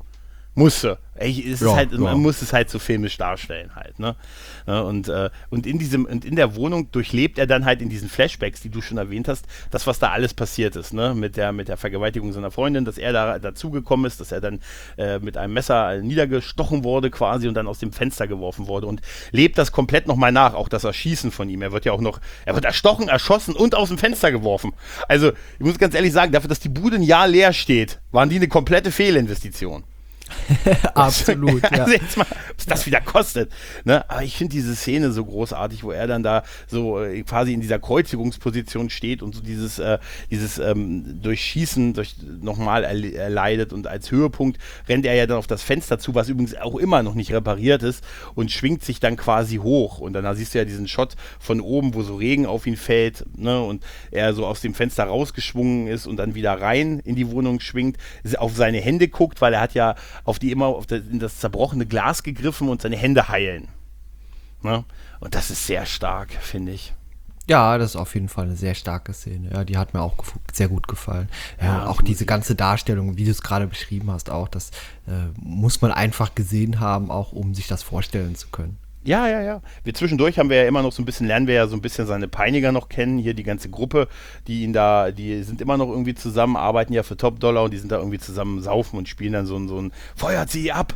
Musste. Man muss es halt so filmisch darstellen halt, ne? Und in der Wohnung durchlebt er dann halt in diesen Flashbacks, die du schon erwähnt hast, das, was da alles passiert ist, ne? Mit der Vergewaltigung seiner Freundin, dass er da dazugekommen ist, dass er dann mit einem Messer niedergestochen wurde quasi und dann aus dem Fenster geworfen wurde und lebt das komplett nochmal nach, auch das Erschießen von ihm. Er wird erstochen, erschossen und aus dem Fenster geworfen. Also, ich muss ganz ehrlich sagen, dafür, dass die Bude ein Jahr leer steht, waren die eine komplette Fehlinvestition. Absolut, ja. Also jetzt mal, was das wieder kostet. Ne? Aber ich finde diese Szene so großartig, wo er dann da so quasi in dieser Kreuzigungsposition steht und so dieses Durchschießen nochmal erleidet und als Höhepunkt rennt er ja dann auf das Fenster zu, was übrigens auch immer noch nicht repariert ist und schwingt sich dann quasi hoch und dann siehst du ja diesen Shot von oben, wo so Regen auf ihn fällt, ne? Und er so aus dem Fenster rausgeschwungen ist und dann wieder rein in die Wohnung schwingt, auf seine Hände guckt, weil er hat ja in das zerbrochene Glas gegriffen und seine Hände heilen. Ne? Und das ist sehr stark, finde ich. Ja, das ist auf jeden Fall eine sehr starke Szene. Ja, die hat mir auch sehr gut gefallen. Ja, auch diese ganze Darstellung, wie du es gerade beschrieben hast, auch das muss man einfach gesehen haben, auch um sich das vorstellen zu können. Ja. Zwischendurch lernen wir ja so ein bisschen seine Peiniger noch kennen, hier die ganze Gruppe, die sind immer noch irgendwie zusammen, arbeiten ja für Top-Dollar und die sind da irgendwie zusammen saufen und spielen dann so ein feuert sie ab,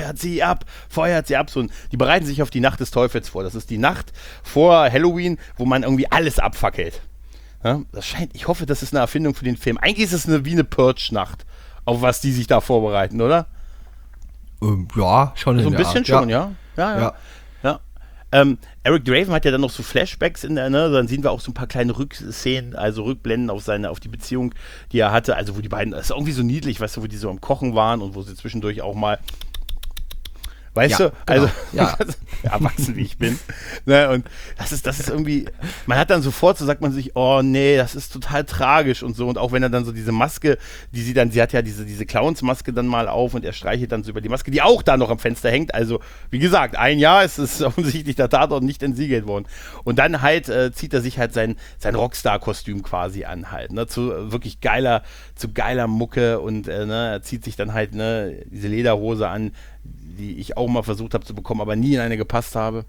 die bereiten sich auf die Nacht des Teufels vor. Das ist die Nacht vor Halloween, wo man irgendwie alles abfackelt. Ja, ich hoffe, das ist eine Erfindung für den Film. Eigentlich ist es wie eine Purge-Nacht, auf was die sich da vorbereiten, oder? Ja, schon. So ein bisschen schon, ja. Ja. Eric Draven hat ja dann noch so Flashbacks dann sehen wir auch so ein paar kleine Rückszenen, also Rückblenden auf die Beziehung, die er hatte, also wo die beiden, das ist irgendwie so niedlich, weißt du, wo die so am Kochen waren und wo sie zwischendurch auch mal, weißt du, also erwachsen wie ich bin. Ne, und das ist irgendwie, man hat dann sofort, so sagt man sich, oh nee, das ist total tragisch und so. Und auch wenn er dann so diese Maske, sie hat ja diese Clownsmaske dann mal auf und er streichelt dann so über die Maske, die auch da noch am Fenster hängt. Also, wie gesagt, ein Jahr ist es offensichtlich der Tatort nicht entsiegelt worden. Und dann halt zieht er sich halt sein Rockstar-Kostüm quasi an halt, ne, zu wirklich geiler Mucke und er zieht sich dann halt diese Lederhose an, die ich auch mal versucht habe zu bekommen, aber nie in eine gepasst habe.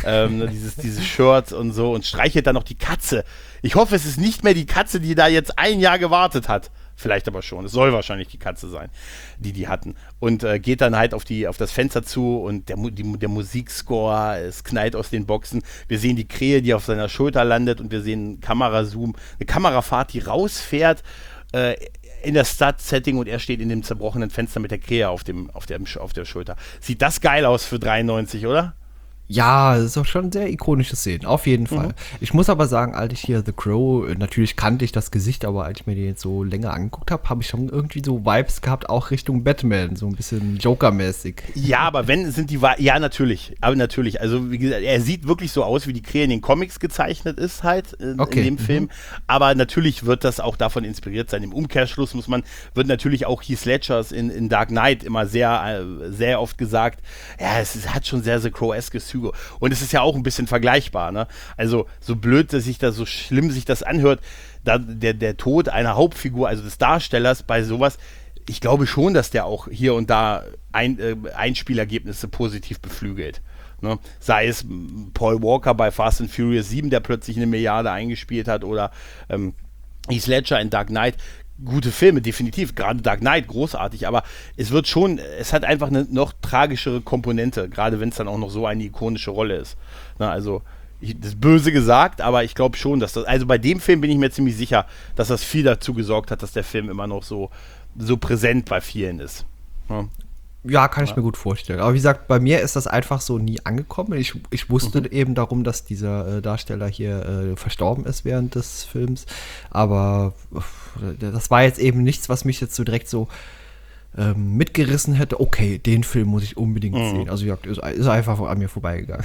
Dieses Shirt und so und streichelt dann noch die Katze. Ich hoffe, es ist nicht mehr die Katze, die da jetzt ein Jahr gewartet hat. Vielleicht aber schon. Es soll wahrscheinlich die Katze sein, die hatten. Und geht dann halt auf das Fenster zu und der Musikscore, es knallt aus den Boxen. Wir sehen die Krähe, die auf seiner Schulter landet und wir sehen einen Kamerazoom, eine Kamerafahrt, die rausfährt in das Start-Setting und er steht in dem zerbrochenen Fenster mit der Krähe auf der Schulter. Sieht das geil aus für 93, oder? Ja, das ist auch schon sehr ikonische Szenen, auf jeden Fall. Ich muss aber sagen, als ich hier The Crow, natürlich kannte ich das Gesicht, aber als ich mir den jetzt so länger angeguckt habe, habe ich schon irgendwie so Vibes gehabt, auch Richtung Batman, so ein bisschen Joker-mäßig. Ja, aber natürlich. Aber natürlich, also wie gesagt, er sieht wirklich so aus, wie die Krähe in den Comics gezeichnet ist halt, in dem Film. Aber natürlich wird das auch davon inspiriert sein. Im Umkehrschluss wird natürlich auch Heath Ledgers in Dark Knight immer sehr, sehr oft gesagt, ja, es hat schon sehr The Crow-eskes Züge. Und es ist ja auch ein bisschen vergleichbar, ne? Also so blöd, so schlimm sich das anhört, der Tod einer Hauptfigur, also des Darstellers bei sowas, ich glaube schon, dass der auch hier und da Einspielergebnisse positiv beflügelt. Ne? Sei es Paul Walker bei Fast and Furious 7, der plötzlich 1 Milliarde eingespielt hat, oder Heath Ledger in Dark Knight. Gute Filme, definitiv. Gerade Dark Knight, großartig. Aber es hat einfach eine noch tragischere Komponente, gerade wenn es dann auch noch so eine ikonische Rolle ist. Na, also, das ist böse gesagt, aber ich glaube schon, dass also bei dem Film bin ich mir ziemlich sicher, dass das viel dazu gesorgt hat, dass der Film immer noch so präsent bei vielen ist. Ja. Ja, kann ich mir gut vorstellen. Aber wie gesagt, bei mir ist das einfach so nie angekommen. Ich wusste eben darum, dass dieser Darsteller hier verstorben ist während des Films. Aber das war jetzt eben nichts, was mich jetzt so direkt so mitgerissen hätte. Okay, den Film muss ich unbedingt sehen. Also wie gesagt, ist einfach an mir vorbeigegangen.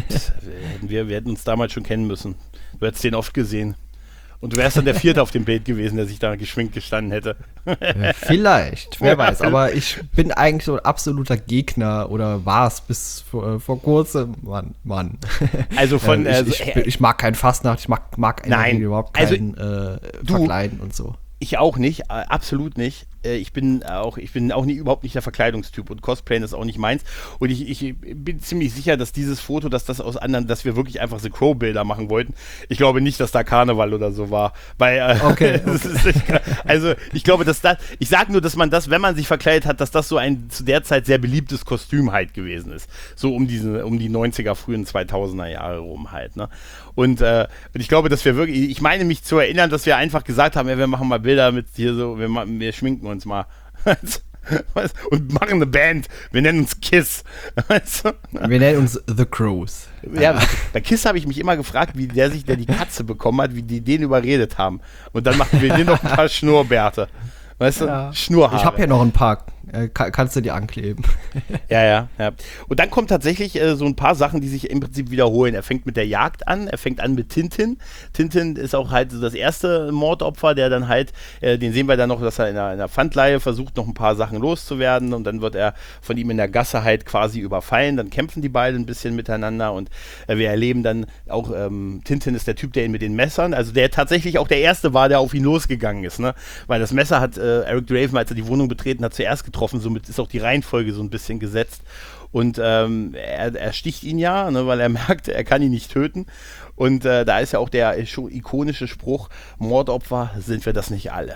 Wir hätten uns damals schon kennen müssen. Du hättest den oft gesehen. Und du wärst dann der Vierte auf dem Bild gewesen, der sich da geschminkt gestanden hätte. Vielleicht, wer weiß. Aber ich bin eigentlich so ein absoluter Gegner oder war es bis vor kurzem. Mann. Also ich mag kein Fastnacht, ich mag überhaupt kein Verkleiden und so. Ich auch nicht, absolut nicht. Ich bin auch überhaupt nicht der Verkleidungstyp und Cosplayen ist auch nicht meins. Und ich bin ziemlich sicher, dass dieses Foto, dass wir wirklich einfach The Crow-Bilder machen wollten. Ich glaube nicht, dass da Karneval oder so war. Weil, Okay. also ich glaube, ich sage nur, dass man das, wenn man sich verkleidet hat, dass das so ein zu der Zeit sehr beliebtes Kostüm halt gewesen ist. So um die 90er, frühen 2000er Jahre rum halt, ne? Und ich glaube, dass ich meine mich zu erinnern, dass wir einfach gesagt haben, ja, wir machen mal Bilder mit hier so, wir schminken uns mal und machen eine Band. Wir nennen uns Kiss. Wir nennen uns The Crows. Ja, bei Kiss habe ich mich immer gefragt, wie der die Katze bekommen hat, wie die den überredet haben. Und dann machen wir dir noch ein paar Schnurrbärte. Weißt du? Ja. Schnurrhaare. Ich habe ja noch ein paar. Kannst du dir ankleben. Ja. Und dann kommen tatsächlich so ein paar Sachen, die sich im Prinzip wiederholen. Er fängt mit der Jagd an, er fängt an mit Tintin. Tintin ist auch halt das erste Mordopfer, der dann halt, den sehen wir dann noch, dass er in einer Pfandleihe versucht, noch ein paar Sachen loszuwerden und dann wird er von ihm in der Gasse halt quasi überfallen. Dann kämpfen die beiden ein bisschen miteinander und wir erleben dann auch, Tintin ist der Typ, der ihn mit den Messern, also der tatsächlich auch der Erste war, der auf ihn losgegangen ist, ne? Weil das Messer hat Eric Draven, als er die Wohnung betreten hat, zuerst getroffen. Somit ist auch die Reihenfolge so ein bisschen gesetzt. Und er sticht ihn ja, ne, weil er merkt, er kann ihn nicht töten. Und da ist ja auch der ikonische Spruch, Mordopfer, sind wir das nicht alle.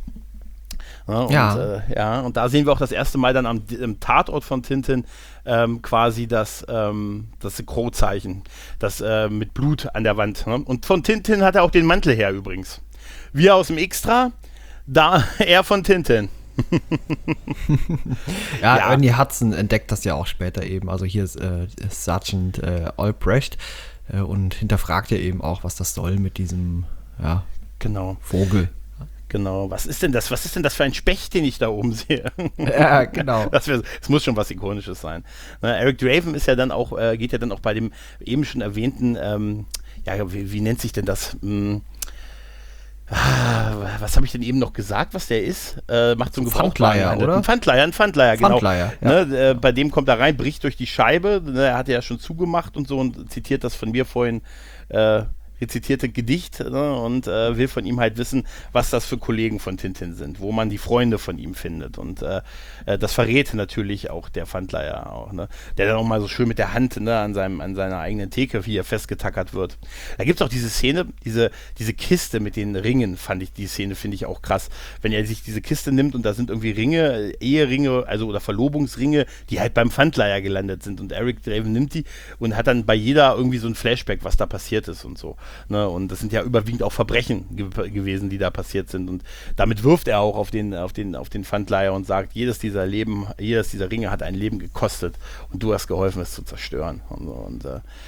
Ja, und da sehen wir auch das erste Mal dann am Tatort von Tintin quasi das Crow-Zeichen, das mit Blut an der Wand. Ne? Und von Tintin hat er auch den Mantel her übrigens. Wir aus dem Extra, da er von Tintin. Ja, Ernie Hudson entdeckt das ja auch später eben. Also hier ist Sergeant Albrecht und hinterfragt ja eben auch, was das soll mit diesem Vogel. Genau. Was ist denn das? Was ist denn das für ein Specht, den ich da oben sehe? Ja, genau. Das muss schon was Ikonisches sein. Eric Draven ist ja dann auch, geht ja dann auch bei dem eben schon erwähnten, wie nennt sich denn das? Was habe ich denn eben noch gesagt, was der ist? Macht so einen Pfandleiher, oder? Ein Pfandleiher, genau. Pfandleiher, ja. Ne, bei dem kommt er rein, bricht durch die Scheibe. Ne, er hatte ja schon zugemacht und so und zitiert das von mir vorhin rezitierte Gedicht, ne, und will von ihm halt wissen, was das für Kollegen von Tintin sind, wo man die Freunde von ihm findet. Und das verrät natürlich auch der Pfandleiher auch, ne, der dann auch mal so schön mit der Hand, ne, an seiner eigenen Theke, wie er festgetackert wird. Da gibt es auch diese Szene, diese Kiste mit den Ringen, die Szene finde ich auch krass. Wenn er sich diese Kiste nimmt und da sind irgendwie Ringe, Eheringe, also oder Verlobungsringe, die halt beim Pfandleiher gelandet sind und Eric Draven nimmt die und hat dann bei jeder irgendwie so ein Flashback, was da passiert ist und so. Ne, und das sind ja überwiegend auch Verbrechen gewesen, die da passiert sind. Und damit wirft er auch auf den Pfandleiher und sagt, jedes dieser Ringe hat ein Leben gekostet und du hast geholfen, es zu zerstören. Und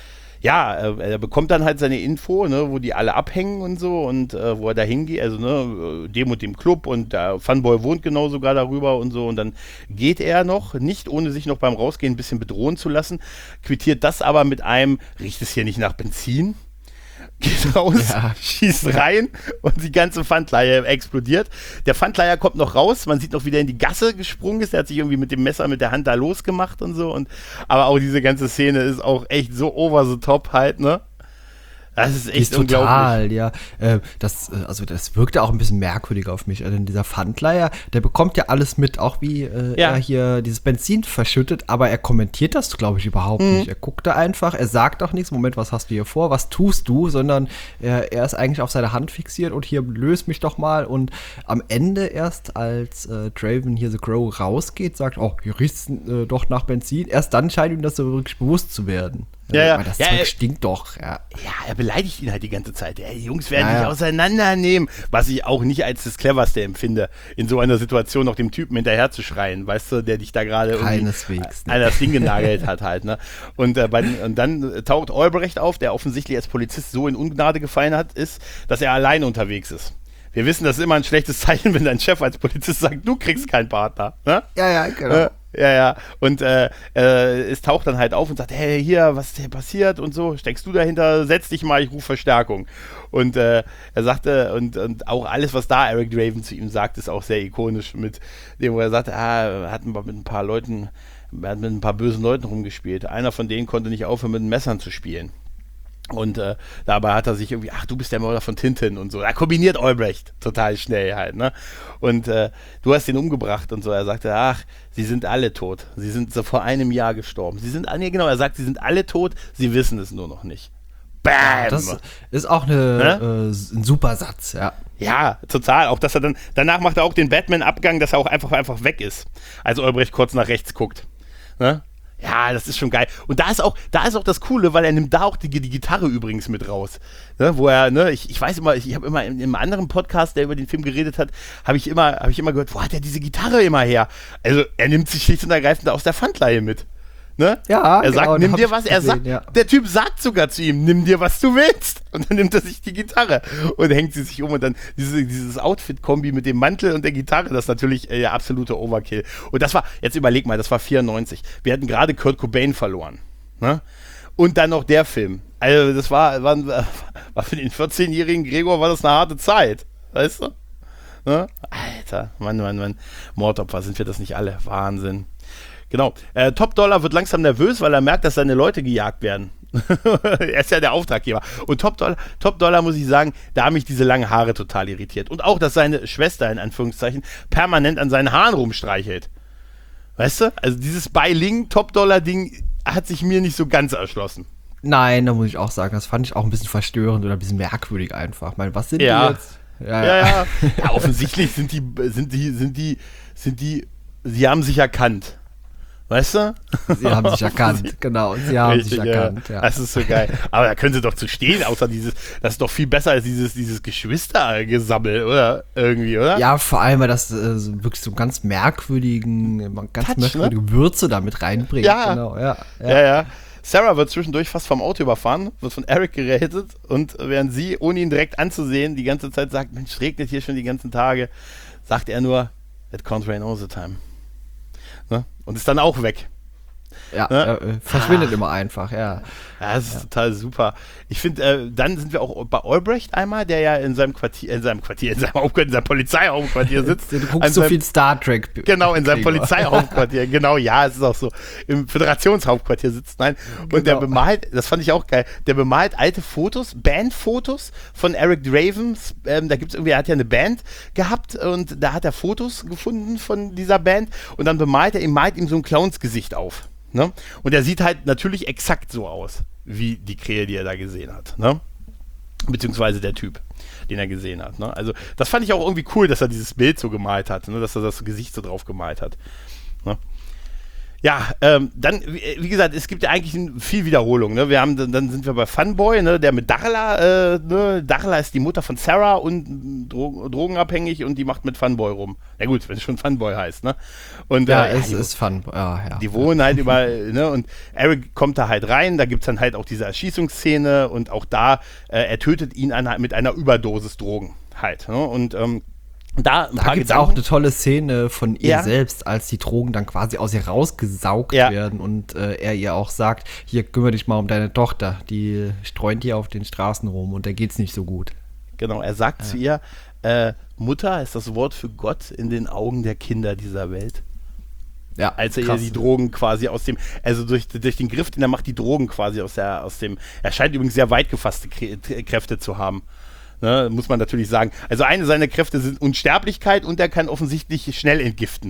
er bekommt dann halt seine Info, ne, wo die alle abhängen und so und wo er da hingeht, also ne, dem und dem Club und der Funboy wohnt genau sogar darüber und so und dann geht er noch, nicht ohne sich noch beim Rausgehen ein bisschen bedrohen zu lassen, quittiert das aber mit einem, riecht es hier nicht nach Benzin? Geht raus, schießt rein und die ganze Pfandleihe explodiert. Der Pfandleiher kommt noch raus, man sieht noch, wie der in die Gasse gesprungen ist, der hat sich irgendwie mit dem Messer, mit der Hand da losgemacht und so. Aber auch diese ganze Szene ist auch echt so over the top halt, ne? Das ist echt total, unglaublich. Ja. Das wirkte auch ein bisschen merkwürdig auf mich. Also dieser Pfandleiher, der bekommt ja alles mit, auch wie er hier dieses Benzin verschüttet, aber er kommentiert das, glaube ich, überhaupt nicht. Er guckt da einfach, er sagt auch nichts, Moment, was hast du hier vor, was tust du, sondern er ist eigentlich auf seine Hand fixiert und hier löst mich doch mal und am Ende erst, als Draven hier The Crow rausgeht, sagt, oh, hier riecht's doch nach Benzin, erst dann scheint ihm das so wirklich bewusst zu werden. Das Zeug stinkt doch. Ja, er beleidigt ihn halt die ganze Zeit. Die Jungs werden sich auseinandernehmen. Was ich auch nicht als das Cleverste empfinde, in so einer Situation noch dem Typen hinterher zu schreien, weißt du, der dich da gerade keineswegs an das Ding genagelt hat halt. Ne? Und dann taucht Albrecht auf, der offensichtlich als Polizist so in Ungnade gefallen ist, dass er alleine unterwegs ist. Wir wissen, das ist immer ein schlechtes Zeichen, wenn dein Chef als Polizist sagt, du kriegst keinen Partner. Ne? Ja, genau. Und es taucht dann halt auf und sagt, hey, hier, was ist hier passiert und so, steckst du dahinter, setz dich mal, ich rufe Verstärkung. Und er sagte, und auch alles, was da Eric Draven zu ihm sagt, ist auch sehr ikonisch mit dem, wo er sagt, er hat mit ein paar bösen Leuten rumgespielt. Einer von denen konnte nicht aufhören, mit den Messern zu spielen. Und dabei hat er sich irgendwie, ach, du bist der Mörder von Tintin und so. Da kombiniert Albrecht total schnell halt, ne? Und du hast ihn umgebracht und so. Er sagte, ach, sie sind alle tot. Sie sind so vor einem Jahr gestorben. Genau, er sagt, sie sind alle tot, sie wissen es nur noch nicht. Bam! Ja, das ist auch ein super Satz, ja. Ja, total. Auch, dass er dann, danach macht er auch den Batman-Abgang, dass er auch einfach weg ist, als Albrecht kurz nach rechts guckt. Ne? Ja, das ist schon geil. Und da ist auch das Coole, weil er nimmt da auch die Gitarre übrigens mit raus. Ne, wo er, ne, ich weiß immer, ich habe immer in einem anderen Podcast, der über den Film geredet hat, habe ich immer gehört, wo hat er diese Gitarre immer her? Also, er nimmt sich schlicht und ergreifend aus der Pfandleihe mit. Ne? Ja, er sagt, genau, nimm dir was, ja. Der Typ sagt sogar zu ihm, nimm dir was du willst. Und dann nimmt er sich die Gitarre und hängt sie sich um und dann dieses Outfit-Kombi mit dem Mantel und der Gitarre, das ist natürlich absoluter Overkill. Und das war, jetzt überleg mal, das war 94. Wir hatten gerade Kurt Cobain verloren. Ne? Und dann noch der Film. Also das war für den 14-jährigen Gregor war das eine harte Zeit. Weißt du? Ne? Alter, Mann. Mordopfer, sind wir das nicht alle? Wahnsinn. Genau. Top Dollar wird langsam nervös, weil er merkt, dass seine Leute gejagt werden. Er ist ja der Auftraggeber. Und Top Dollar muss ich sagen, da haben mich diese langen Haare total irritiert. Und auch, dass seine Schwester, in Anführungszeichen, permanent an seinen Haaren rumstreichelt. Weißt du? Also dieses Beiling Top Dollar Ding hat sich mir nicht so ganz erschlossen. Nein, da muss ich auch sagen, das fand ich auch ein bisschen verstörend oder ein bisschen merkwürdig einfach. Ich meine, was sind die jetzt? Ja, offensichtlich sie haben sich erkannt. Weißt du? Sie haben sich erkannt, genau. Sie haben sich erkannt, ja. Das ist so geil. Aber da können sie doch zu stehen, außer das ist doch viel besser als dieses Geschwistergesammel, oder? Irgendwie, oder? Ja, vor allem, weil das wirklich so ganz merkwürdige Würze da mit reinbringt. Ja. Genau, ja. Sarah wird zwischendurch fast vom Auto überfahren, wird von Eric gerettet und während sie, ohne ihn direkt anzusehen, die ganze Zeit sagt, Mensch, regnet hier schon die ganzen Tage, sagt er nur, it can't rain all the time. Ne? Und ist dann auch weg. Ja, ne? Verschwindet immer einfach, ja. Ja, das ist total super. Ich finde, dann sind wir auch bei Albrecht einmal, der ja in seinem Polizeihauptquartier sitzt. Du guckst so viel Star Trek. Genau, in seinem Polizeihauptquartier. Genau, ja, es ist auch so. Im Föderationshauptquartier sitzt, nein. Und genau. Der bemalt, das fand ich auch geil, der bemalt alte Fotos, Bandfotos von Eric Draven. Da gibt's irgendwie, er hat ja eine Band gehabt und da hat er Fotos gefunden von dieser Band und dann malt ihm so ein Clownsgesicht auf. Ne? Und er sieht halt natürlich exakt so aus, wie die Krähe, die er da gesehen hat. Ne? Beziehungsweise der Typ, den er gesehen hat. Ne? Also das fand ich auch irgendwie cool, dass er dieses Bild so gemalt hat, ne? Dass er das Gesicht so drauf gemalt hat. Ne? Ja, dann, wie gesagt, es gibt ja eigentlich viel Wiederholung. Ne? Dann sind wir bei Funboy, ne? Der mit Darla. Darla ist die Mutter von Sarah und drogenabhängig und die macht mit Funboy rum. Na gut, wenn es schon Funboy heißt. Ne? Und, es ist Funboy. Ja. Die wohnen halt überall. Ne? Und Eric kommt da halt rein. Da gibt es dann halt auch diese Erschießungsszene und auch da, er tötet ihn mit einer Überdosis Drogen halt. Ne? Und da gibt es auch eine tolle Szene von ihr selbst, als die Drogen dann quasi aus ihr rausgesaugt werden und er ihr auch sagt, hier, kümmere dich mal um deine Tochter, die streunt hier auf den Straßen rum und der geht's nicht so gut. Genau, er sagt zu ihr, Mutter ist das Wort für Gott in den Augen der Kinder dieser Welt. Ja, als er ihr die Drogen quasi durch den Griff, den er macht, die Drogen quasi er scheint übrigens sehr weit gefasste Kräfte zu haben. Ne, muss man natürlich sagen. Also eine seiner Kräfte sind Unsterblichkeit und er kann offensichtlich schnell entgiften.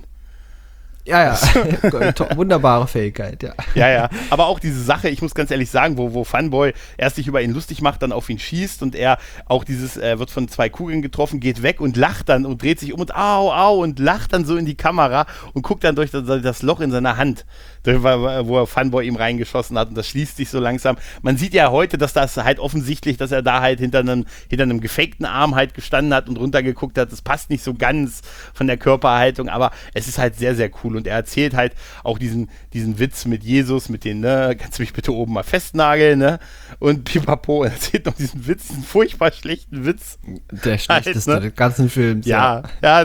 Ja. Wunderbare Fähigkeit, ja. Ja. Aber auch diese Sache, ich muss ganz ehrlich sagen, wo Funboy erst sich über ihn lustig macht, dann auf ihn schießt und er auch er wird von 2 Kugeln getroffen, geht weg und lacht dann und dreht sich um und au und lacht dann so in die Kamera und guckt dann durch das Loch in seiner Hand, wo er Funboy ihm reingeschossen hat und das schließt sich so langsam. Man sieht ja heute, dass das halt offensichtlich, dass er da halt hinter einem gefakten Arm halt gestanden hat und runtergeguckt hat. Das passt nicht so ganz von der Körperhaltung, aber es ist halt sehr, sehr cool. Und er erzählt halt auch diesen Witz mit Jesus, mit den, ne, kannst du mich bitte oben mal festnageln, ne? Und pipapo, er erzählt noch diesen furchtbar schlechten Witz. Der schlechteste halt, ne? Des ganzen Films. Ja,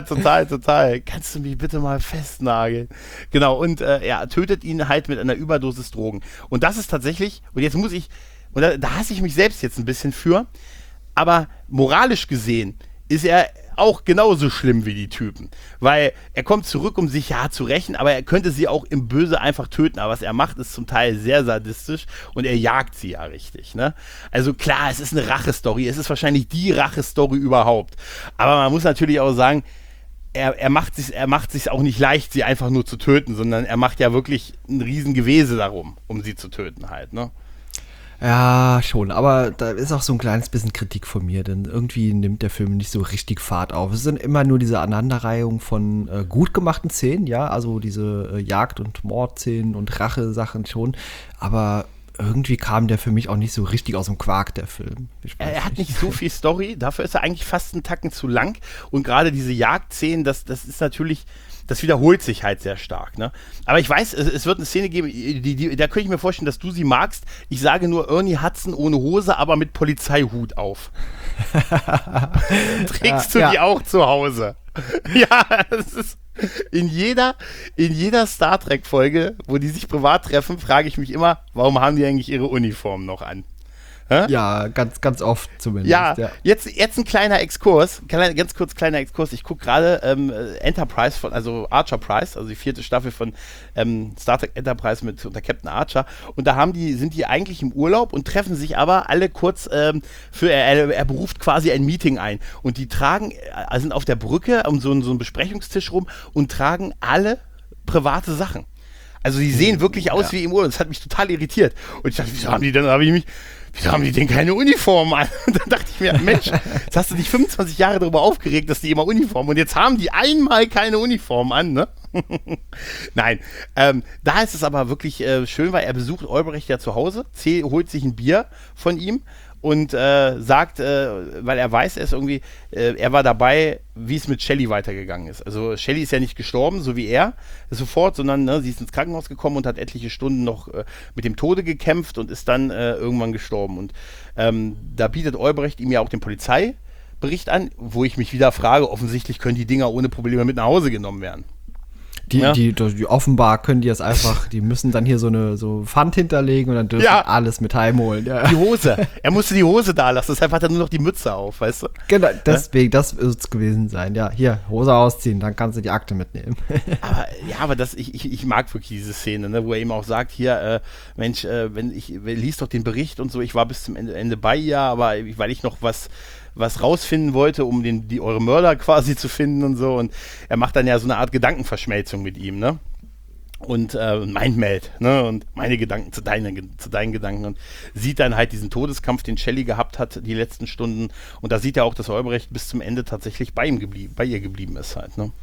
total. Kannst du mich bitte mal festnageln? Genau, und er tötet ihn halt mit einer Überdosis Drogen. Und das ist tatsächlich, und jetzt da hasse ich mich selbst jetzt ein bisschen für, aber moralisch gesehen ist er auch genauso schlimm wie die Typen. Weil er kommt zurück, um sich zu rächen, aber er könnte sie auch im Böse einfach töten. Aber was er macht, ist zum Teil sehr sadistisch und er jagt sie ja richtig. Ne? Also klar, es ist eine Rache-Story. Es ist wahrscheinlich die Rache-Story überhaupt. Aber man muss natürlich auch sagen, er macht sich auch nicht leicht, sie einfach nur zu töten, sondern er macht ja wirklich ein Riesengewese darum, um sie zu töten halt, ne? Ja, schon, aber da ist auch so ein kleines bisschen Kritik von mir, denn irgendwie nimmt der Film nicht so richtig Fahrt auf. Es sind immer nur diese Aneinanderreihung von gut gemachten Szenen, ja, also diese Jagd- und Mordszenen und Rache-Sachen schon, aber irgendwie kam der für mich auch nicht so richtig aus dem Quark, der Film. Er hat nicht so viel Story, dafür ist er eigentlich fast einen Tacken zu lang und gerade diese Jagdszenen, das ist natürlich, das wiederholt sich halt sehr stark, ne? Aber ich weiß, es wird eine Szene geben, da könnte ich mir vorstellen, dass du sie magst. Ich sage nur Ernie Hudson ohne Hose, aber mit Polizeihut auf. Trägst du die auch zu Hause? Ja, das ist in jeder Star Trek-Folge, wo die sich privat treffen, frage ich mich immer, warum haben die eigentlich ihre Uniform noch an? Ja, ganz oft zumindest. Ja. Jetzt ein kleiner Exkurs, ganz kurz kleiner Exkurs. Ich gucke gerade Enterprise, also Archer Prize, also die 4. Staffel von Star Trek Enterprise unter Captain Archer. Und da sind die eigentlich im Urlaub und treffen sich aber alle kurz er beruft quasi ein Meeting ein. Und die sind auf der Brücke um so einen Besprechungstisch rum und tragen alle private Sachen. Also die sehen wirklich aus wie im Urlaub. Das hat mich total irritiert. Und ich dachte, wieso haben die denn keine Uniform an? Und dann dachte ich mir, Mensch, jetzt hast du dich 25 Jahre darüber aufgeregt, dass die immer Uniform und jetzt haben die einmal keine Uniform an, ne? Nein, da ist es aber wirklich schön, weil er besucht Olbrecht ja zu Hause, holt sich ein Bier von ihm und sagt, weil er weiß, er war dabei, wie es mit Shelley weitergegangen ist. Also Shelley ist ja nicht gestorben, so wie er sofort, sondern sie ist ins Krankenhaus gekommen und hat etliche Stunden noch mit dem Tode gekämpft und ist dann irgendwann gestorben. Und da bietet Olbrecht ihm ja auch den Polizeibericht an, wo ich mich wieder frage, offensichtlich können die Dinger ohne Probleme mit nach Hause genommen werden. Die offenbar können die das einfach, die müssen dann hier so Pfand hinterlegen und dann dürfen alles mit heimholen. Ja. Die Hose. Er musste die Hose da lassen, deshalb hat er nur noch die Mütze auf, weißt du? Genau, deswegen, das wird es gewesen sein. Ja, hier, Hose ausziehen, dann kannst du die Akte mitnehmen. aber ich mag wirklich diese Szene, ne, wo er eben auch sagt, hier, Mensch, lies doch den Bericht und so, ich war bis zum Ende bei ihr, aber weil ich noch was rausfinden wollte, um eure Mörder quasi zu finden und so. Und er macht dann ja so eine Art Gedankenverschmelzung mit ihm, ne? Und Mindmeld, ne? Und meine Gedanken zu deinen Gedanken. Und sieht dann halt diesen Todeskampf, den Shelley gehabt hat, die letzten Stunden. Und da sieht er auch, dass Olbrecht bis zum Ende tatsächlich bei ihr geblieben ist halt, ne?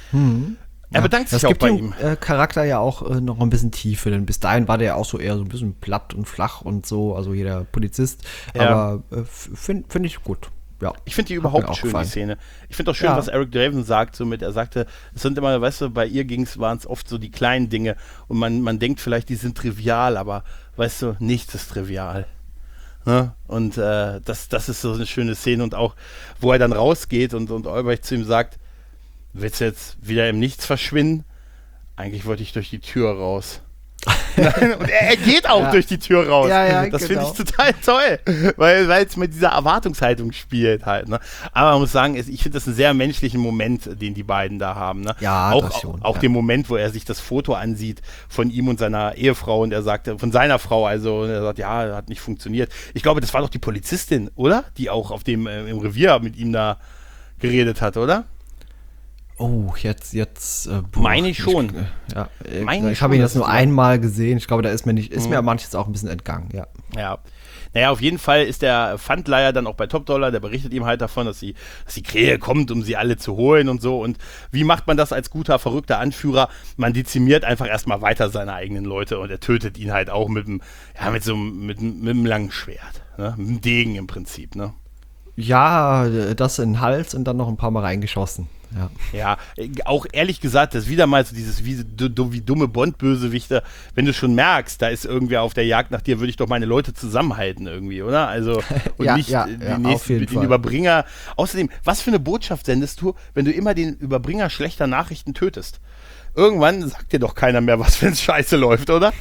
Er bedankt sich auch bei ihm. Das gibt dem Charakter ja auch noch ein bisschen Tiefe, denn bis dahin war der ja auch so eher so ein bisschen platt und flach und so, also jeder Polizist. Ja. Aber finde ich gut. Ja, ich finde die überhaupt schön, die Szene. Ich finde auch schön, was Eric Draven sagt, er sagte, es sind immer, weißt du, bei ihr waren es oft so die kleinen Dinge und man denkt vielleicht, die sind trivial, aber weißt du, nichts ist trivial. Ne? Und das ist so eine schöne Szene und auch, wo er dann rausgeht und Olbrecht zu ihm sagt, willst du jetzt wieder im Nichts verschwinden? Eigentlich wollte ich durch die Tür raus. Nein, und er geht auch durch die Tür raus. Das finde ich total toll, weil es mit dieser Erwartungshaltung spielt halt. Ne? Aber man muss sagen, ich finde das einen sehr menschlichen Moment, den die beiden da haben. Ne? Ja, auch den Moment, wo er sich das Foto ansieht von ihm und seiner Ehefrau und er sagt, von seiner Frau, also und er sagt, ja, hat nicht funktioniert. Ich glaube, das war doch die Polizistin, oder? Die auch auf dem im Revier mit ihm da geredet hat, oder? Oh, jetzt. Meine ich schon. Ich habe ihn jetzt nur einmal gesehen. Ich glaube, da ist mir manches auch ein bisschen entgangen, ja. Ja. Naja, auf jeden Fall ist der Pfandleiher dann auch bei Top Dollar, der berichtet ihm halt davon, dass die Krähe kommt, um sie alle zu holen und so. Und wie macht man das als guter, verrückter Anführer? Man dezimiert einfach erstmal weiter seine eigenen Leute und er tötet ihn halt auch mit einem langen Schwert, ne? Mit einem Degen im Prinzip, ne? Ja, das in den Hals und dann noch ein paar Mal reingeschossen. Ja, auch ehrlich gesagt, das ist wieder mal so dieses wie dumme Bond-Bösewichter, wenn du schon merkst, da ist irgendwer auf der Jagd nach dir, würde ich doch meine Leute zusammenhalten irgendwie, oder? Also, und nicht den Überbringer. Außerdem, was für eine Botschaft sendest du, wenn du immer den Überbringer schlechter Nachrichten tötest? Irgendwann sagt dir doch keiner mehr was, wenn es scheiße läuft, oder?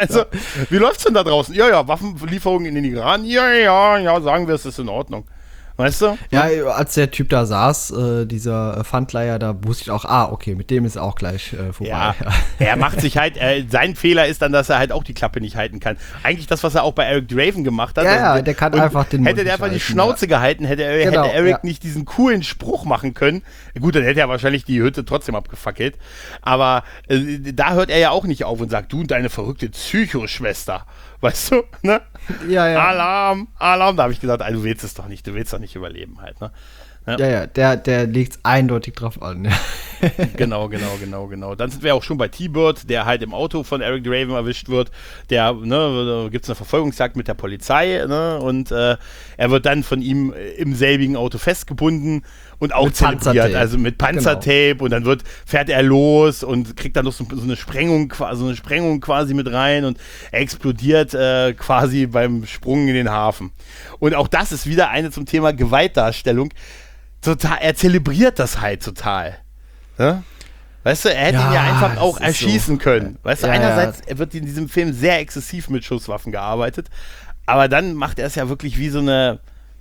Wie läuft's denn da draußen? Ja, Waffenlieferungen in den Iran? Ja, sagen wir, es ist in Ordnung. Weißt du? Ja, als der Typ da saß, dieser Pfandleiher, da wusste ich auch, okay, mit dem ist auch gleich vorbei. Ja, er macht sich halt, sein Fehler ist dann, dass er halt auch die Klappe nicht halten kann. Eigentlich das, was er auch bei Eric Draven gemacht hat. Ja, der kann einfach den Mund Hätte der einfach die halten, Schnauze gehalten, hätte Eric nicht diesen coolen Spruch machen können. Gut, dann hätte er wahrscheinlich die Hütte trotzdem abgefackelt. Aber da hört er ja auch nicht auf und sagt, du und deine verrückte Psychoschwester. Weißt du, ne? Ja. Alarm. Da habe ich gesagt, du willst es doch nicht, du willst doch nicht überleben halt, ne? Ja, der legt es eindeutig drauf an. Ja. Genau. Dann sind wir auch schon bei T-Bird, der halt im Auto von Eric Draven erwischt wird. Da gibt es eine Verfolgungsjagd mit der Polizei, ne? Und er wird dann von ihm im selbigen Auto festgebunden und auch zelebriert, also mit Panzertape. Genau. Und dann fährt er los und kriegt dann noch so eine Sprengung quasi mit rein und er explodiert quasi beim Sprung in den Hafen. Und auch das ist wieder eine zum Thema Gewaltdarstellung. Total, er zelebriert das halt total. Ja? Weißt du, er hätte ihn ja einfach auch erschießen können. Weißt du, einerseits wird in diesem Film sehr exzessiv mit Schusswaffen gearbeitet, aber dann macht er es ja wirklich wie so eine,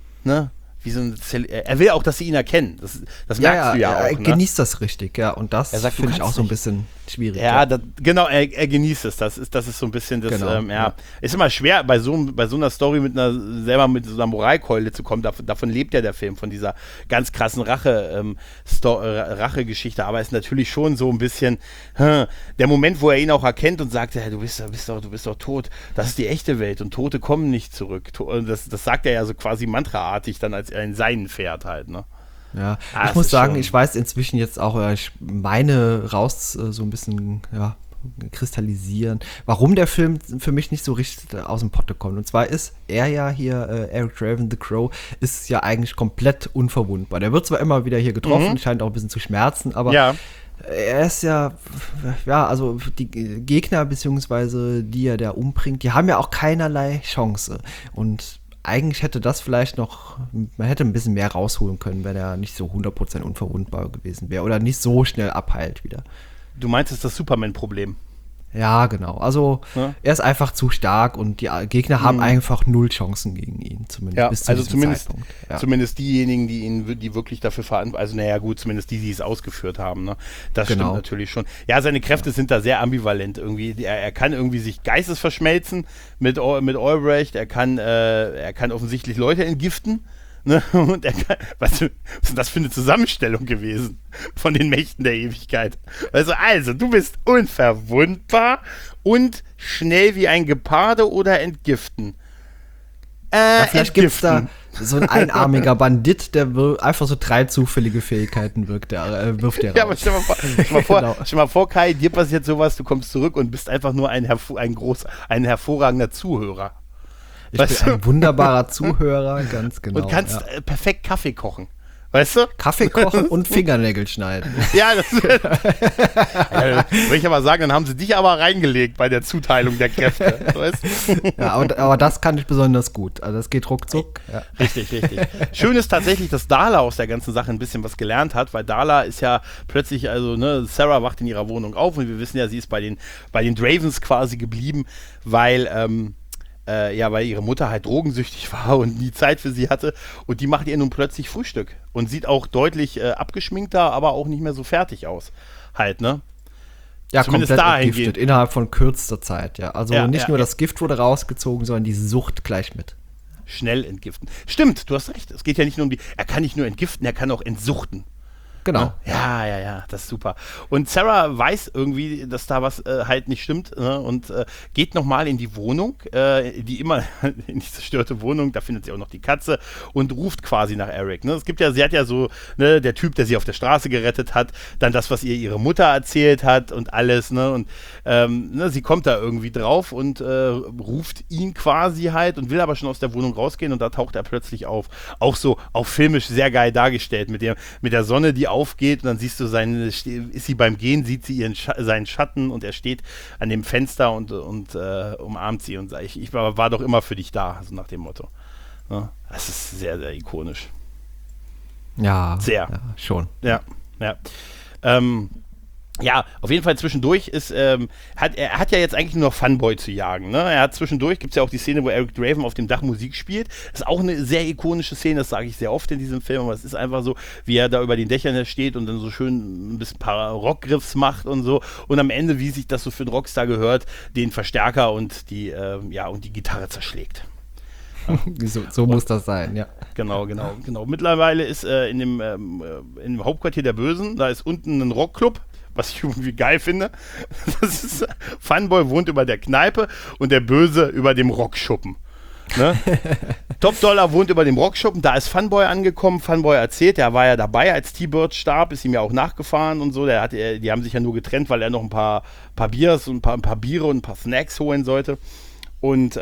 er will auch, dass sie ihn erkennen. Das merkst du ja auch. Er genießt das richtig, ja. Und das finde ich auch so ein bisschen schwierig. Ja, genau, er genießt es. Das ist so ein bisschen das, ist immer schwer, bei so einer Story selber mit so einer Moralkeule zu kommen. Davon lebt ja der Film, von dieser ganz krassen Rachegeschichte. Aber es ist natürlich schon so ein bisschen der Moment, wo er ihn auch erkennt und sagt, du bist doch tot. Das ist die echte Welt und Tote kommen nicht zurück. Das sagt er ja so quasi mantraartig dann, als er in seinen fährt halt, ne? Ja, ich muss sagen, ich weiß inzwischen jetzt auch, ich meine raus so ein bisschen, kristallisieren, warum der Film für mich nicht so richtig aus dem Potte kommt. Und zwar ist er ja hier, Eric Draven, The Crow, ist ja eigentlich komplett unverwundbar. Der wird zwar immer wieder hier getroffen, scheint auch ein bisschen zu schmerzen, aber er ist also die Gegner, beziehungsweise die er da umbringt, die haben ja auch keinerlei Chance. Und eigentlich hätte das vielleicht man hätte ein bisschen mehr rausholen können, wenn er nicht so 100% unverwundbar gewesen wäre oder nicht so schnell abheilt wieder. Du meinst, es ist das Superman-Problem? Ja, genau. Also er ist einfach zu stark und die Gegner haben einfach null Chancen gegen ihn, zumindest bis zu diesem Zeitpunkt. Ja. Zumindest diejenigen, die wirklich dafür zumindest die es ausgeführt haben. Ne? Das stimmt natürlich schon. Ja, seine Kräfte sind da sehr ambivalent irgendwie. Er kann irgendwie sich geistesverschmelzen mit Albrecht. Er kann offensichtlich Leute entgiften. Ne? Und was ist denn das für eine Zusammenstellung gewesen von den Mächten der Ewigkeit? Also, du bist unverwundbar und schnell wie ein Geparde oder entgiften. Vielleicht gibt es da so ein einarmiger Bandit, der einfach so 3 zufällige Fähigkeiten wirft der raus. Ja, aber stell mal vor, Kai, dir passiert sowas, du kommst zurück und bist einfach nur ein hervorragender Zuhörer. Ich bin ein wunderbarer Zuhörer, ganz genau. Und kannst perfekt Kaffee kochen, weißt du? Kaffee kochen und Fingernägel schneiden. Ja, das würde ich aber sagen, dann haben sie dich aber reingelegt bei der Zuteilung der Kräfte, weißt du? Ja, aber das kann ich besonders gut. Also das geht ruckzuck. Ja. Richtig. Schön ist tatsächlich, dass Darla aus der ganzen Sache ein bisschen was gelernt hat, weil Darla ist ja plötzlich, Sarah wacht in ihrer Wohnung auf und wir wissen ja, sie ist bei den Dravens quasi geblieben, weil ihre Mutter halt drogensüchtig war und nie Zeit für sie hatte. Und die macht ihr nun plötzlich Frühstück. Und sieht auch deutlich abgeschminkter, aber auch nicht mehr so fertig aus. Halt, ne? Ja, zumindest komplett entgiftet, innerhalb von kürzester Zeit, ja. Also nicht nur das Gift wurde rausgezogen, sondern die Sucht gleich mit. Schnell entgiften. Stimmt, du hast recht. Es geht ja nicht nur er kann nicht nur entgiften, er kann auch entsuchten. Genau. Ja, das ist super. Und Sarah weiß irgendwie, dass da was halt nicht stimmt, und geht nochmal in die Wohnung, in die zerstörte Wohnung, da findet sie auch noch die Katze und ruft quasi nach Eric. Ne? Sie hat ja so, der Typ, der sie auf der Straße gerettet hat, dann das, was ihr ihre Mutter erzählt hat und alles, ne? Und sie kommt da irgendwie drauf und ruft ihn quasi halt und will aber schon aus der Wohnung rausgehen und da taucht er plötzlich auf. Auch filmisch sehr geil dargestellt mit der Sonne, die aufgeht und dann siehst du ist sie beim Gehen, sieht sie seinen Schatten und er steht an dem Fenster und umarmt sie und sagt, ich war doch immer für dich da, so nach dem Motto. Ja, das ist sehr, sehr ikonisch. Ja, sehr. Ja, schon. Ja. Ja, auf jeden Fall zwischendurch ist, hat ja jetzt eigentlich nur noch Funboy zu jagen, ne? Er hat zwischendurch, gibt es ja auch die Szene, wo Eric Draven auf dem Dach Musik spielt. Das ist auch eine sehr ikonische Szene, das sage ich sehr oft in diesem Film, aber es ist einfach so, wie er da über den Dächern steht und dann so schön ein bisschen paar Rockgriffs macht und so. Und am Ende, wie sich das so für einen Rockstar gehört, den Verstärker und die Gitarre zerschlägt. So muss das sein, ja. Genau. Mittlerweile ist in dem Hauptquartier der Bösen, da ist unten ein Rockclub, was ich irgendwie geil finde. Das ist, Funboy wohnt über der Kneipe und der Böse über dem Rockschuppen. Ne? Top Dollar wohnt über dem Rockschuppen, da ist Funboy angekommen. Funboy erzählt, der war ja dabei, als T-Bird starb, ist ihm ja auch nachgefahren und so. Die haben sich ja nur getrennt, weil er noch ein paar Biers und ein paar Biere und ein paar Snacks holen sollte. Und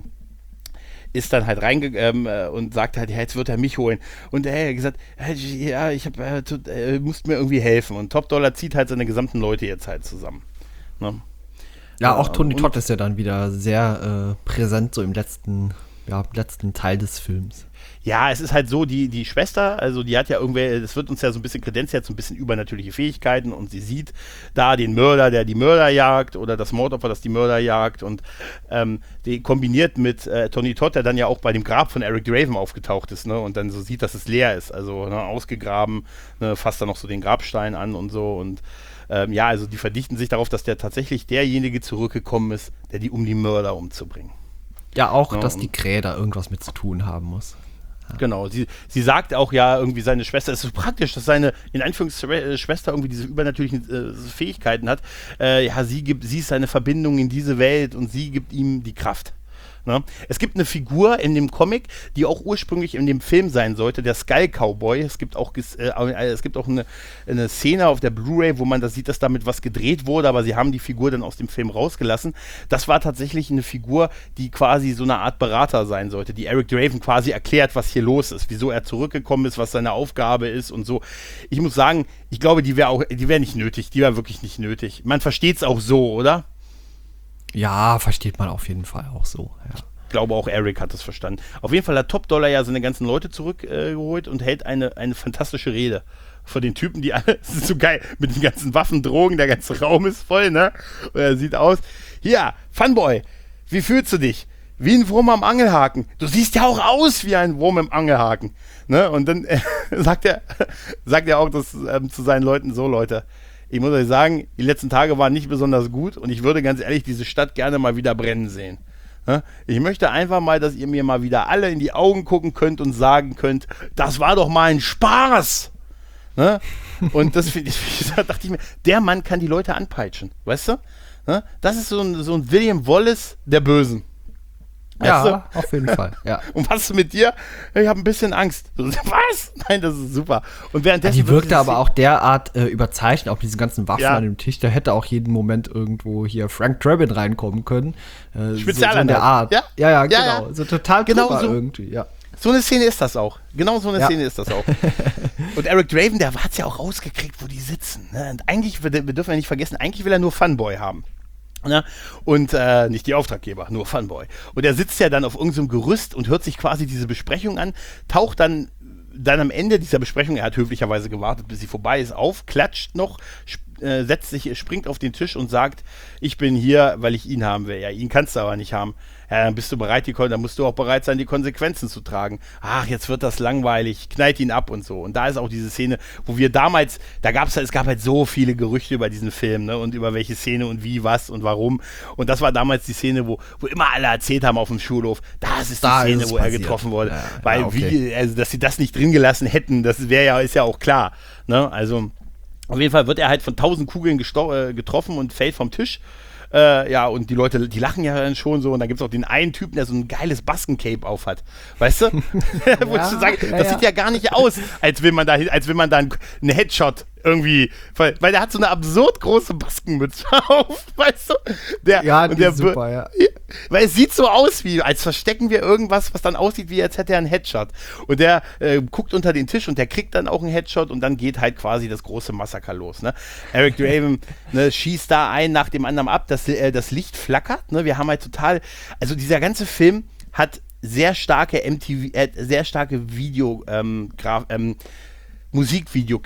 ist dann halt reingegangen und sagt halt, ja, jetzt wird er mich holen. Und er hat gesagt, ja, musst mir irgendwie helfen. Und Top Dollar zieht halt seine gesamten Leute jetzt halt zusammen. Ne? Ja, auch Tony Todd ist ja dann wieder sehr präsent, so im letzten Teil des Films. Ja, es ist halt so, die Schwester, also die hat ja irgendwie, das wird uns ja so ein bisschen kredenziert, so ein bisschen übernatürliche Fähigkeiten und sie sieht da den Mörder, der die Mörder jagt oder das Mordopfer, das die Mörder jagt und die kombiniert mit Tony Todd, der dann ja auch bei dem Grab von Eric Draven aufgetaucht ist, ne, und dann so sieht, dass es leer ist, also ne, ausgegraben, ne, fasst dann noch so den Grabstein an und so und also die verdichten sich darauf, dass der tatsächlich derjenige zurückgekommen ist, um die Mörder umzubringen. Ja, auch, dass die Krähe da irgendwas mit zu tun haben muss. Ja. Genau, sie sagt auch ja irgendwie seine Schwester, es ist so praktisch, dass seine, in Anführungszeichen, Schwester irgendwie diese übernatürlichen Fähigkeiten hat. Sie ist seine Verbindung in diese Welt und sie gibt ihm die Kraft. Ne? Es gibt eine Figur in dem Comic, die auch ursprünglich in dem Film sein sollte, der Skull Cowboy. Es gibt auch eine Szene auf der Blu-ray, wo man da sieht, dass damit was gedreht wurde, aber sie haben die Figur dann aus dem Film rausgelassen. Das war tatsächlich eine Figur, die quasi so eine Art Berater sein sollte, die Eric Draven quasi erklärt, was hier los ist, wieso er zurückgekommen ist, was seine Aufgabe ist und so. Ich muss sagen, ich glaube, die wäre nicht nötig, die wäre wirklich nicht nötig. Man versteht es auch so, oder? Ja, versteht man auf jeden Fall auch so, ja. Ich glaube, auch Eric hat das verstanden. Auf jeden Fall hat Top Dollar ja seine ganzen Leute zurückgeholt und hält eine fantastische Rede vor den Typen, die alle, das ist so geil, mit den ganzen Waffen, Drogen, der ganze Raum ist voll, ne? Und er sieht aus, hier, Funboy, wie fühlst du dich? Wie ein Wurm am Angelhaken. Du siehst ja auch aus wie ein Wurm im Angelhaken. Ne? Und dann sagt er auch das, zu seinen Leuten, so Leute, ich muss euch sagen, die letzten Tage waren nicht besonders gut und ich würde ganz ehrlich diese Stadt gerne mal wieder brennen sehen. Ich möchte einfach mal, dass ihr mir mal wieder alle in die Augen gucken könnt und sagen könnt, das war doch mal ein Spaß. Und das dachte ich mir, der Mann kann die Leute anpeitschen, weißt du? Das ist so ein William Wallace der Bösen. Ja, weißt du? auf jeden Fall, ja. Und was ist mit dir? Ich habe ein bisschen Angst. Was? Nein, das ist super. Und währenddessen die wirkte aber auch derart überzeichnet, auch mit diesen ganzen Waffen an dem Tisch. Da hätte auch jeden Moment irgendwo hier Frank Drabin reinkommen können. Spezial so in der Art. Ja, genau. Ja. So total genau so, irgendwie, ja. So eine Szene ist das auch. Genau so eine Szene ist das auch. Und Eric Draven, der hat es ja auch rausgekriegt, wo die sitzen. Ne? Und eigentlich, wir dürfen ja nicht vergessen, eigentlich will er nur Funboy haben. Ne? Und nicht die Auftraggeber, nur Funboy. Und er sitzt ja dann auf irgendeinem Gerüst und hört sich quasi diese Besprechung an, taucht dann am Ende dieser Besprechung, er hat höflicherweise gewartet, bis sie vorbei ist, auf, klatscht noch, springt auf den Tisch und sagt, ich bin hier, weil ich ihn haben will. Ja, ihn kannst du aber nicht haben. Ja, dann bist du bereit, dann musst du auch bereit sein, die Konsequenzen zu tragen. Ach, jetzt wird das langweilig, knallt ihn ab und so. Und da ist auch diese Szene, wo wir damals, es gab halt so viele Gerüchte über diesen Film, ne, und über welche Szene und wie, was und warum. Und das war damals die Szene, wo immer alle erzählt haben auf dem Schulhof, das ist die Szene, wo er getroffen wurde. Ja, weil, dass sie das nicht drin gelassen hätten, ist ja auch klar. Ne? Also, auf jeden Fall wird er halt von 1000 Kugeln getroffen und fällt vom Tisch. Und die Leute, die lachen ja dann schon so. Und dann gibt es auch den einen Typen, der so ein geiles Baskencape auf hat. Weißt du? Das sieht ja gar nicht aus, als will man da einen Headshot irgendwie, weil der hat so eine absurd große Baskenmütze auf, weißt du? Super, ja. Weil es sieht so aus, als verstecken wir irgendwas, was dann aussieht, wie als hätte er einen Headshot. Und der guckt unter den Tisch und der kriegt dann auch einen Headshot und dann geht halt quasi das große Massaker los. Ne? Eric Draven schießt da einen nach dem anderen ab, das Licht flackert. Ne? Wir haben halt also dieser ganze Film hat sehr starke Musikvideoclip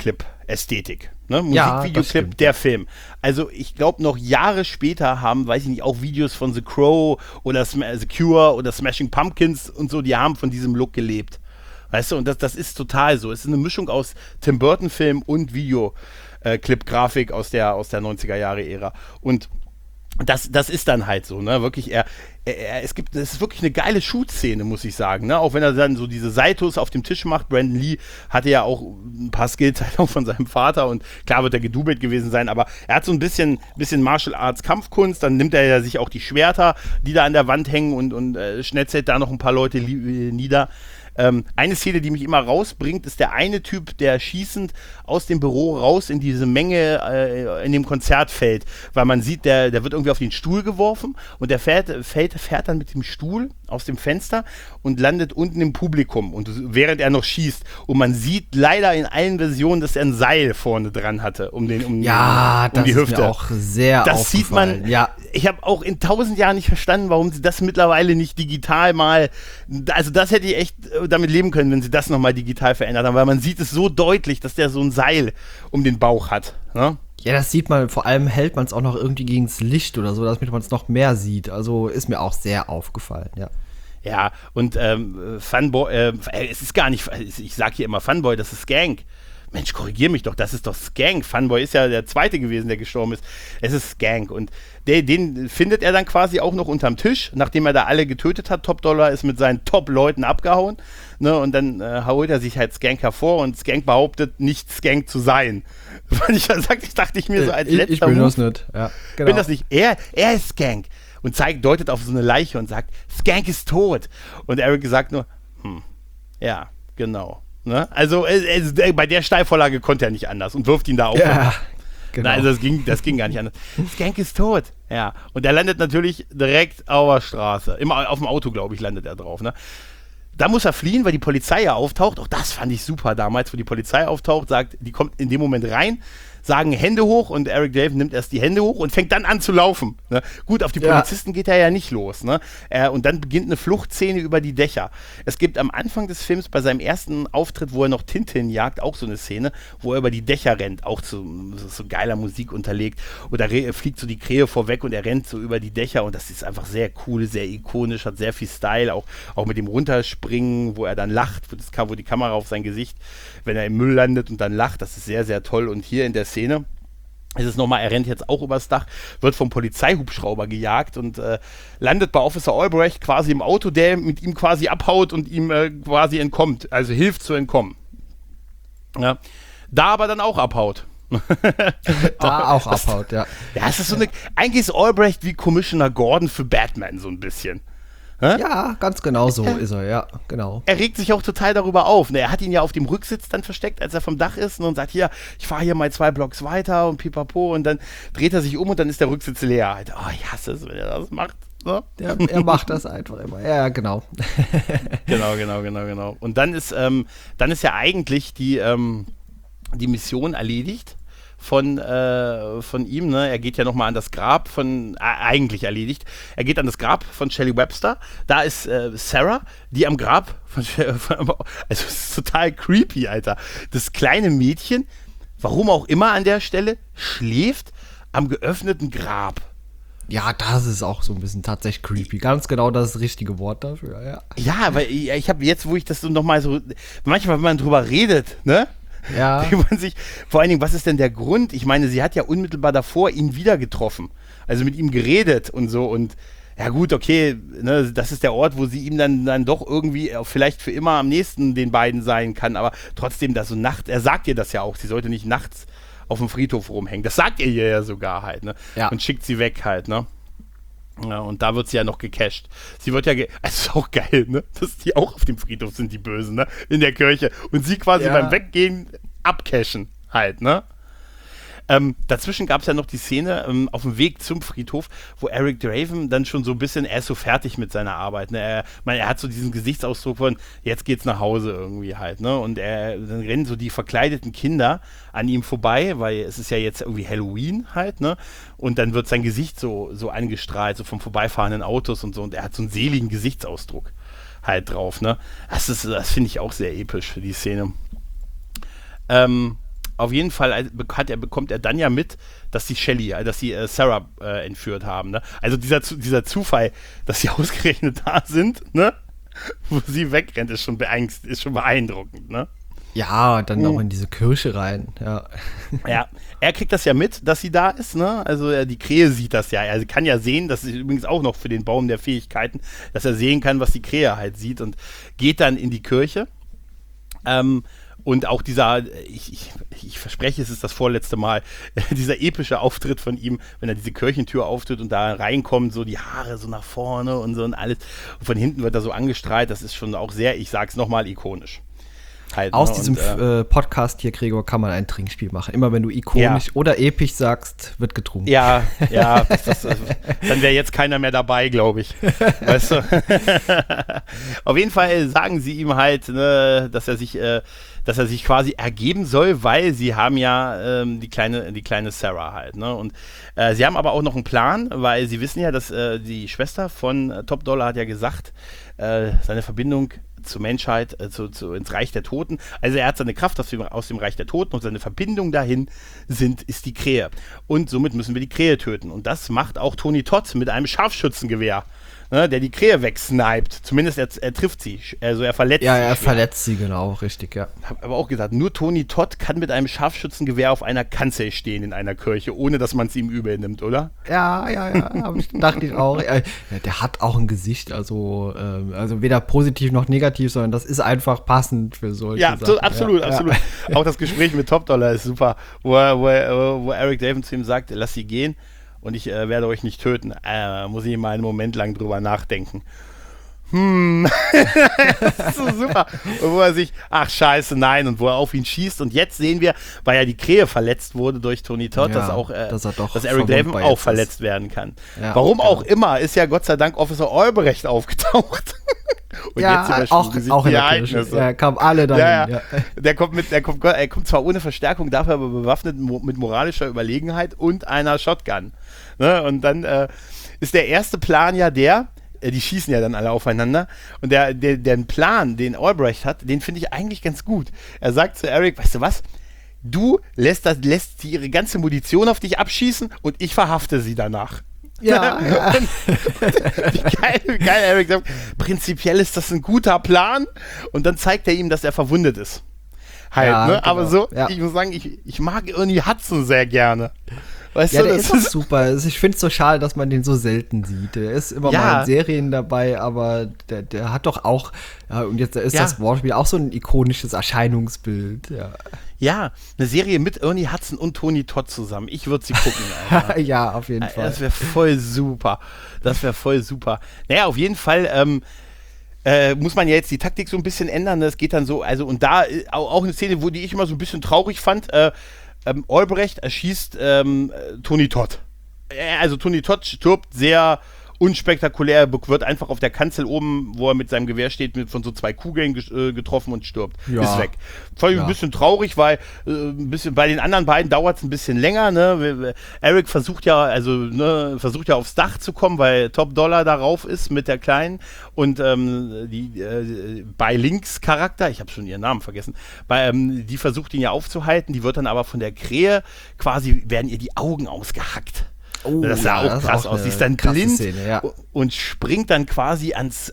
Ästhetik. Ne? Ja, Musikvideoclip, der Film. Also ich glaube, noch Jahre später haben, weiß ich nicht, auch Videos von The Crow oder The Cure oder Smashing Pumpkins und so, die haben von diesem Look gelebt. Weißt du, und das ist total so. Es ist eine Mischung aus Tim Burton-Film und Videoclip-Grafik aus der 90er-Jahre-Ära. Und das ist dann halt so, ne? Wirklich, es ist wirklich eine geile Shoot-Szene, muss ich sagen, ne? Auch wenn er dann so diese Saitos auf dem Tisch macht. Brandon Lee hatte ja auch ein paar Skills halt auch von seinem Vater und klar wird er gedoubelt gewesen sein, aber er hat so ein bisschen Martial Arts Kampfkunst, dann nimmt er ja sich auch die Schwerter, die da an der Wand hängen und schnetzelt da noch ein paar Leute nieder. Eine Szene, die mich immer rausbringt, ist der eine Typ, der schießend aus dem Büro raus in diese Menge in dem Konzert fällt, weil man sieht, der wird irgendwie auf den Stuhl geworfen und der fährt dann mit dem Stuhl aus dem Fenster und landet unten im Publikum und während er noch schießt und man sieht leider in allen Versionen, dass er ein Seil vorne dran hatte um die Hüfte. Das ist mir auch sehr das aufgefallen. Sieht man, ja. Ich habe auch in 1000 Jahren nicht verstanden, warum sie das mittlerweile nicht digital mal, also das hätte ich echt damit leben können, wenn sie das nochmal digital verändert haben, weil man sieht es so deutlich, dass der so ein Seil um den Bauch hat. Ne? Ja, das sieht man, vor allem hält man es auch noch irgendwie gegen das Licht oder so, damit man es noch mehr sieht. Also ist mir auch sehr aufgefallen, ja. Ja, und Funboy, es ist gar nicht, ich sag hier immer Funboy, das ist Skank. Mensch, korrigier mich doch, das ist doch Skank. Funboy ist ja der zweite gewesen, der gestorben ist. Es ist Skank und den findet er dann quasi auch noch unterm Tisch, nachdem er da alle getötet hat. Top Dollar ist mit seinen Top-Leuten abgehauen, ne, und dann holt er sich halt Skank hervor und Skank behauptet, nicht Skank zu sein. Dachte ich mir so als letzter Ich bin Move, das nicht, ja, genau. Bin das nicht. Er ist Skank und deutet auf so eine Leiche und sagt, Skank ist tot. Und Eric sagt nur, ja, genau. Ne? Also bei der Steilvorlage konnte er nicht anders und wirft ihn da auf. Ja, genau. Na, also das ging gar nicht anders. Skank ist tot. Ja. Und er landet natürlich direkt auf der Straße. Immer auf dem Auto, glaube ich, landet er drauf. Ne? Da muss er fliehen, weil die Polizei ja auftaucht. Auch das fand ich super damals, wo die Polizei auftaucht, sagt, die kommt in dem Moment rein, sagen Hände hoch und Eric Draven nimmt erst die Hände hoch und fängt dann an zu laufen. Ne? Gut, auf die Polizisten geht er ja nicht los. Ne? Und dann beginnt eine Fluchtszene über die Dächer. Es gibt am Anfang des Films bei seinem ersten Auftritt, wo er noch Tintin jagt, auch so eine Szene, wo er über die Dächer rennt, auch so geiler Musik unterlegt. Und da fliegt so die Krähe vorweg und er rennt so über die Dächer und das ist einfach sehr cool, sehr ikonisch, hat sehr viel Style, auch mit dem Runterspringen, wo er dann lacht, wo die Kamera auf sein Gesicht, wenn er im Müll landet und dann lacht, das ist sehr, sehr toll. Und hier in der Szene ist es nochmal, er rennt jetzt auch übers Dach, wird vom Polizeihubschrauber gejagt und landet bei Officer Albrecht quasi im Auto, der mit ihm quasi abhaut und ihm quasi entkommt, also hilft zu entkommen. Ja. Da aber dann auch abhaut. Abhaut, ja. Ja, es ist so eine, eigentlich ist Albrecht wie Commissioner Gordon für Batman so ein bisschen. Ja, ganz genau so ist er, ja, genau. Er regt sich auch total darüber auf. Ne? Er hat ihn ja auf dem Rücksitz dann versteckt, als er vom Dach ist, und sagt, hier, ich fahre hier mal 2 Blocks weiter und pipapo, und dann dreht er sich um und dann ist der Rücksitz leer. Alter, oh, ich hasse es, wenn er das macht. So. Er macht das einfach immer, ja, genau. Genau. Und dann ist ja eigentlich die Mission erledigt von ihm, ne? Er geht ja nochmal an das Grab eigentlich erledigt. Er geht an das Grab von Shelley Webster. Da ist Sarah, die am Grab also es ist total creepy, Alter. Das kleine Mädchen, warum auch immer an der Stelle, schläft am geöffneten Grab. Ja, das ist auch so ein bisschen tatsächlich creepy. Ganz genau das richtige Wort dafür, ja. Ja, aber ich habe jetzt, wo ich das so nochmal so, manchmal, wenn man drüber redet, ne? Ja. Vor allen Dingen, was ist denn der Grund? Ich meine, sie hat ja unmittelbar davor ihn wieder getroffen. Also mit ihm geredet und so. Und ja gut, okay, ne, das ist der Ort, wo sie ihm dann doch irgendwie vielleicht für immer am nächsten den beiden sein kann. Aber trotzdem, dass so nachts, er sagt ihr das ja auch, sie sollte nicht nachts auf dem Friedhof rumhängen. Das sagt ihr ja sogar halt, ne? Ja. Und schickt sie weg halt, ne? Ja, und da wird sie ja noch gecasht. Sie wird ja, es ist auch geil, ne? Dass die auch auf dem Friedhof sind, die Bösen, ne? In der Kirche. Und sie quasi beim Weggehen abcashen halt, ne? Dazwischen gab es ja noch die Szene auf dem Weg zum Friedhof, wo Eric Draven dann schon so ein bisschen, er ist so fertig mit seiner Arbeit, ne? Er hat so diesen Gesichtsausdruck von, jetzt geht's nach Hause irgendwie halt, ne? Und dann rennen so die verkleideten Kinder an ihm vorbei, weil es ist ja jetzt irgendwie Halloween halt, ne? Und dann wird sein Gesicht so angestrahlt, so vom vorbeifahrenden Autos und so, und er hat so einen seligen Gesichtsausdruck halt drauf, ne? Das finde ich auch sehr episch für die Szene. Auf jeden Fall bekommt er dann ja mit, dass die Sarah entführt haben. Ne? Also dieser Zufall, dass sie ausgerechnet da sind, ne? Wo sie wegrennt, ist schon beeindruckend. Ne? Ja, dann auch in diese Kirche rein. Ja. Ja, er kriegt das ja mit, dass sie da ist. Ne? Also die Krähe sieht das ja. Er kann ja sehen, das ist übrigens auch noch für den Baum der Fähigkeiten, dass er sehen kann, was die Krähe halt sieht und geht dann in die Kirche. Und auch dieser, ich verspreche, es ist das vorletzte Mal, dieser epische Auftritt von ihm, wenn er diese Kirchentür auftritt und da reinkommt, so die Haare so nach vorne und so und alles. Und von hinten wird er so angestrahlt, das ist schon auch sehr, ich sag's nochmal, ikonisch. Halt, Aus diesem Podcast hier, Gregor, kann man ein Trinkspiel machen. Immer wenn du ikonisch oder episch sagst, wird getrunken. Ja, dann wäre jetzt keiner mehr dabei, glaube ich. Weißt du? Auf jeden Fall sagen sie ihm halt, ne, dass er sich quasi ergeben soll, weil sie haben ja die kleine Sarah halt. Ne? Und sie haben aber auch noch einen Plan, weil sie wissen ja, dass die Schwester von Top Dollar hat ja gesagt, seine Verbindung zur Menschheit, ins Reich der Toten. Also er hat seine Kraft aus dem Reich der Toten und seine Verbindung dahin ist die Krähe. Und somit müssen wir die Krähe töten. Und das macht auch Tony Todd mit einem Scharfschützengewehr, ne, der die Krähe wegsniped. Zumindest er trifft sie, also er verletzt sie. Ja, er verletzt sie, genau, richtig, ja. Hab aber auch gesagt, nur Tony Todd kann mit einem Scharfschützengewehr auf einer Kanzel stehen in einer Kirche, ohne dass man es ihm übel nimmt, oder? Ja, dachte ich auch. Der hat auch ein Gesicht, also weder positiv noch negativ, sondern das ist einfach passend für solche Sachen. Absolut. Auch das Gespräch mit Top Dollar ist super, wo Eric Draven zu ihm sagt, lass sie gehen und ich werde euch nicht töten. Muss ich mal einen Moment lang drüber nachdenken. Das ist so super. Und wo er sich, ach scheiße, nein, und wo er auf ihn schießt. Und jetzt sehen wir, weil ja die Krähe verletzt wurde durch Tony Todd, dass Eric Draven auch verletzt werden kann. Ja, warum auch immer, ist ja Gott sei Dank Officer Albrecht aufgetaucht. Und jetzt auch in der Kirche. Ja, kamen alle dahin. Ja. Er kommt zwar ohne Verstärkung, dafür aber bewaffnet mit moralischer Überlegenheit und einer Shotgun. Ne? Und dann ist der erste Plan ja die schießen ja dann alle aufeinander. Und der Plan, den Albrecht hat, den finde ich eigentlich ganz gut. Er sagt zu Eric, weißt du was? Du lässt sie ihre ganze Munition auf dich abschießen und ich verhafte sie danach. Ja. Wie geil Eric sagt, prinzipiell ist das ein guter Plan. Und dann zeigt er ihm, dass er verwundet ist. Halt, ja, ne? Genau. Aber ich muss sagen, ich mag Ernie Hudson sehr gerne. Weißt du, der ist auch super. Ich finde es so schade, dass man den so selten sieht. Der ist immer mal in Serien dabei, aber der hat doch auch, und jetzt ist das Wortspiel auch so ein ikonisches Erscheinungsbild. Ja, eine Serie mit Ernie Hudson und Tony Todd zusammen. Ich würde sie gucken, Alter. Ja, auf jeden Fall. Das wäre voll super. Naja, auf jeden Fall muss man ja jetzt die Taktik so ein bisschen ändern. Das geht dann so, also und da auch eine Szene, die ich immer so ein bisschen traurig fand, Albrecht erschießt Tony Todd. Also Tony Todd stirbt sehr unspektakulär, wird einfach auf der Kanzel oben, wo er mit seinem Gewehr steht, von so 2 Kugeln getroffen und stirbt. Ja. Ist weg. Fand ich ein bisschen traurig, weil bei den anderen beiden dauert es ein bisschen länger. Ne? Eric versucht ja aufs Dach zu kommen, weil Top Dollar darauf ist mit der Kleinen und bei Links Charakter, ich habe schon ihren Namen vergessen, die versucht ihn ja aufzuhalten, die wird dann aber von der Krähe werden ihr die Augen ausgehackt. Oh, das sah auch krass aus. Sie ist dann blind Szene, und springt dann quasi ans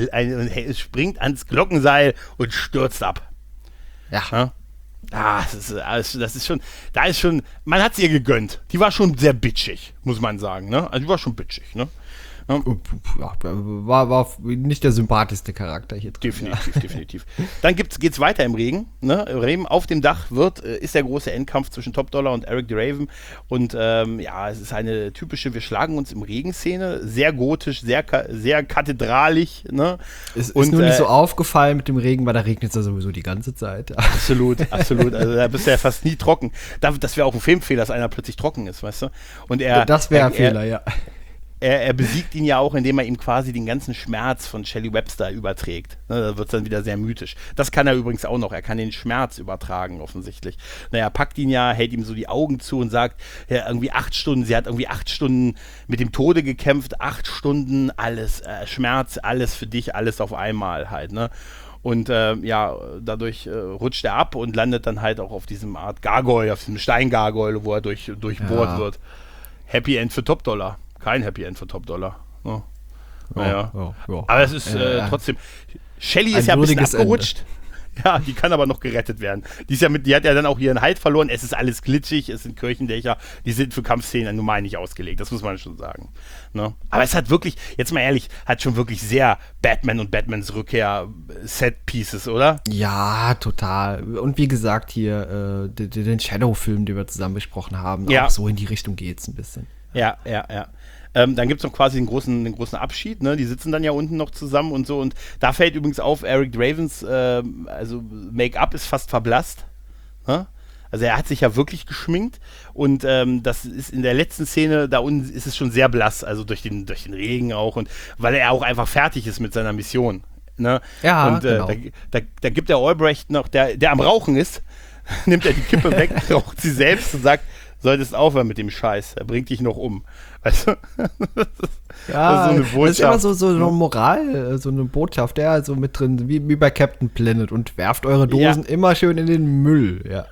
Glockenseil und stürzt ab. Ja. Das ist schon, man hat es ihr gegönnt. Die war schon sehr bitchig, muss man sagen. Ne? Also die war schon bitchig, ne? Ja, war nicht der sympathischste Charakter hier drin. Definitiv. Dann geht's weiter im Regen. Ne? Auf dem Dach ist der große Endkampf zwischen Top Dollar und Eric Draven. Und es ist eine typische Wir schlagen uns im Regen-Szene. Sehr gotisch, sehr kathedralisch. Ne? Ist nur nicht so aufgefallen mit dem Regen, weil da regnet es ja sowieso die ganze Zeit. Absolut. Also da bist du ja fast nie trocken. Das wäre auch ein Filmfehler, dass einer plötzlich trocken ist, weißt du? Und das wäre ein Fehler, ja. Er besiegt ihn ja auch, indem er ihm quasi den ganzen Schmerz von Shelley Webster überträgt. Ne, da wird es dann wieder sehr mythisch. Das kann er übrigens auch noch. Er kann den Schmerz übertragen, offensichtlich. Er packt ihn ja, hält ihm so die Augen zu und sagt, ja, irgendwie 8 Stunden, sie hat irgendwie 8 Stunden mit dem Tode gekämpft, 8 Stunden, alles, Schmerz, alles für dich, alles auf einmal halt, ne? Und dadurch rutscht er ab und landet dann halt auch auf diesem Art Gargoyle, auf diesem Steingargoyle, wo er durchbohrt wird. Happy End für Top Dollar. Kein Happy End für Top Dollar. Ja. Naja. Aber es ist trotzdem. Shelly ist ja ein bisschen abgerutscht. Ende. Ja, die kann aber noch gerettet werden. Die hat ja dann auch ihren Halt verloren. Es ist alles glitschig, es sind Kirchendächer, die sind für Kampfszenen normal nicht ausgelegt. Das muss man schon sagen. Ne? Aber es hat wirklich, jetzt mal ehrlich, hat schon wirklich sehr Batman und Batmans Rückkehr Set-Pieces, oder? Ja, total. Und wie gesagt, hier den Shadow-Film, den wir zusammen besprochen haben, auch so in die Richtung geht's ein bisschen. Ja. Dann gibt es noch quasi den großen Abschied, ne? Die sitzen dann ja unten noch zusammen und so. Und da fällt übrigens auf, Eric Dravens Make-up ist fast verblasst. Ne? Also er hat sich ja wirklich geschminkt. Und das ist in der letzten Szene, da unten ist es schon sehr blass, also durch den Regen auch. Und weil er auch einfach fertig ist mit seiner Mission. Ne? Ja, und genau. Da gibt der Albrecht noch, der am Rauchen ist, nimmt er die Kippe weg, raucht sie selbst und sagt, solltest aufhören mit dem Scheiß, er bringt dich noch um. Weißt du? Ja, das ist so eine Botschaft. Das ist immer so eine Moral, so eine Botschaft, so mit drin, wie bei Captain Planet, und werft eure Dosen immer schön in den Müll. Ja.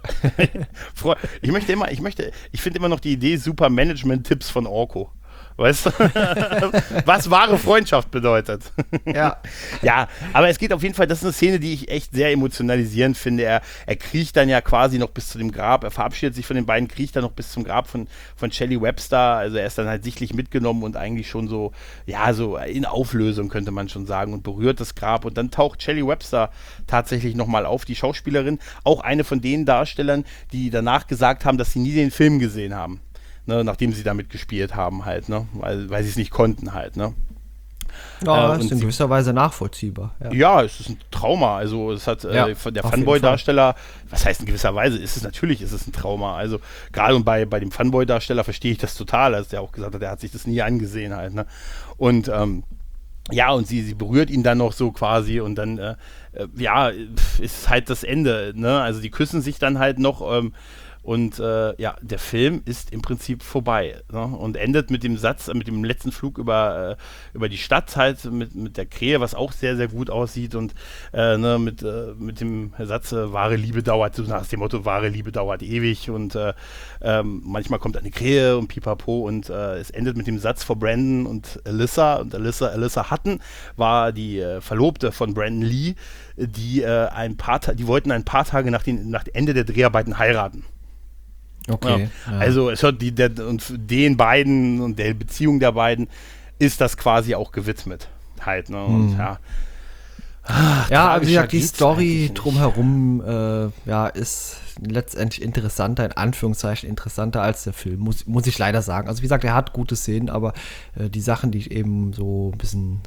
Ich finde immer noch die Idee super Management-Tipps von Orko. Weißt du? Was wahre Freundschaft bedeutet. Ja. Ja, aber es geht auf jeden Fall, das ist eine Szene, die ich echt sehr emotionalisierend finde. Er kriecht dann ja quasi noch bis zu dem Grab, er verabschiedet sich von den beiden, kriecht dann noch bis zum Grab von Shelley Webster. Also er ist dann halt sichtlich mitgenommen und eigentlich schon so in Auflösung, könnte man schon sagen, und berührt das Grab. Und dann taucht Shelley Webster tatsächlich nochmal auf, die Schauspielerin, auch eine von den Darstellern, die danach gesagt haben, dass sie nie den Film gesehen haben. Ne, nachdem sie damit gespielt haben halt, ne? Weil sie es nicht konnten halt, ne? Ja, ist in gewisser Weise nachvollziehbar. Ja, es ist ein Trauma, also es hat der Funboy-Darsteller, was heißt in gewisser Weise, ist es ein Trauma, also gerade und bei dem Funboy-Darsteller verstehe ich das total, als der auch gesagt hat, er hat sich das nie angesehen halt, ne? Und und sie berührt ihn dann noch so quasi und dann ist halt das Ende, ne? Also die küssen sich dann halt noch, und der Film ist im Prinzip vorbei, ne? Und endet mit dem Satz, mit dem letzten Flug über die Stadt halt, mit der Krähe, was auch sehr, sehr gut aussieht und mit dem Satz, wahre Liebe dauert, so nach dem Motto, wahre Liebe dauert ewig und manchmal kommt eine Krähe und pipapo und es endet mit dem Satz vor Brandon und Alyssa. Und Alyssa Hutton war die Verlobte von Brandon Lee, die wollten ein paar Tage nach Ende der Dreharbeiten heiraten. Okay. Ja. Also es hört den beiden und der Beziehung der beiden ist das quasi auch gewidmet halt, ne? Und wie gesagt, die Story drumherum ist letztendlich interessanter, in Anführungszeichen interessanter als der Film, muss ich leider sagen. Also wie gesagt, er hat gute Szenen, aber die Sachen, die ich eben so ein bisschen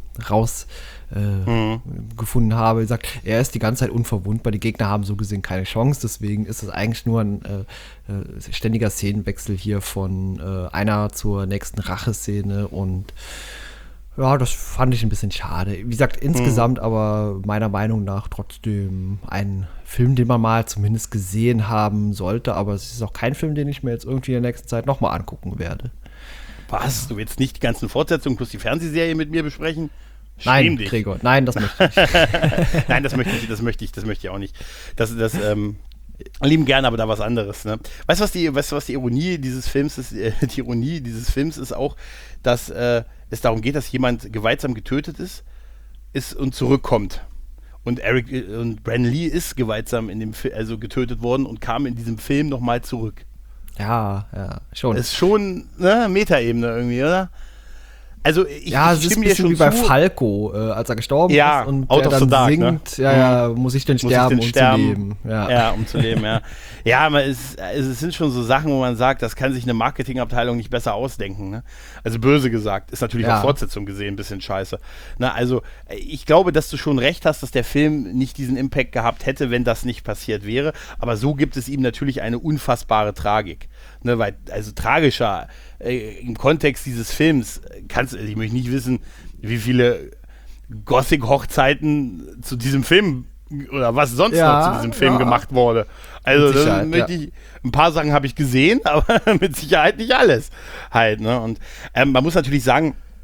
gefunden habe, wie gesagt, er ist die ganze Zeit unverwundbar, die Gegner haben so gesehen keine Chance, deswegen ist es eigentlich nur ein ständiger Szenenwechsel hier von einer zur nächsten Racheszene und ja, das fand ich ein bisschen schade. Wie gesagt, insgesamt aber meiner Meinung nach trotzdem ein Film, den man mal zumindest gesehen haben sollte, aber es ist auch kein Film, den ich mir jetzt irgendwie in der nächsten Zeit nochmal angucken werde. Was? Du willst nicht die ganzen Fortsetzungen plus die Fernsehserie mit mir besprechen? Nein, Gregor, nein, das möchte ich nicht. Nein, das möchte ich auch nicht. Das lieben gerne, aber da was anderes. Ne? Weißt du, was die Ironie dieses Films ist? Die Ironie dieses Films ist auch, dass es darum geht, dass jemand gewaltsam getötet ist und zurückkommt. Und Brandon Lee ist gewaltsam getötet worden und kam in diesem Film nochmal zurück. Ja, schon. Ist schon Metaebene irgendwie, oder? Also es ist ein bisschen wie bei Falco, als er gestorben ist und der dann Dark, singt, ne? Muss ich denn sterben, um zu leben. Ja, um zu leben, ja. Ja, aber es sind schon so Sachen, wo man sagt, das kann sich eine Marketingabteilung nicht besser ausdenken. Ne? Also böse gesagt, ist natürlich auf Fortsetzung gesehen ein bisschen scheiße. Na, also ich glaube, dass du schon recht hast, dass der Film nicht diesen Impact gehabt hätte, wenn das nicht passiert wäre. Aber so gibt es ihm natürlich eine unfassbare Tragik. Ne, weil, also tragischer im Kontext dieses Films ich möchte nicht wissen, wie viele Gothic-Hochzeiten zu diesem Film oder was sonst noch zu diesem Film gemacht wurde. Also ein paar Sachen habe ich gesehen, aber mit Sicherheit nicht alles halt. Ne? Und man muss natürlich sagen,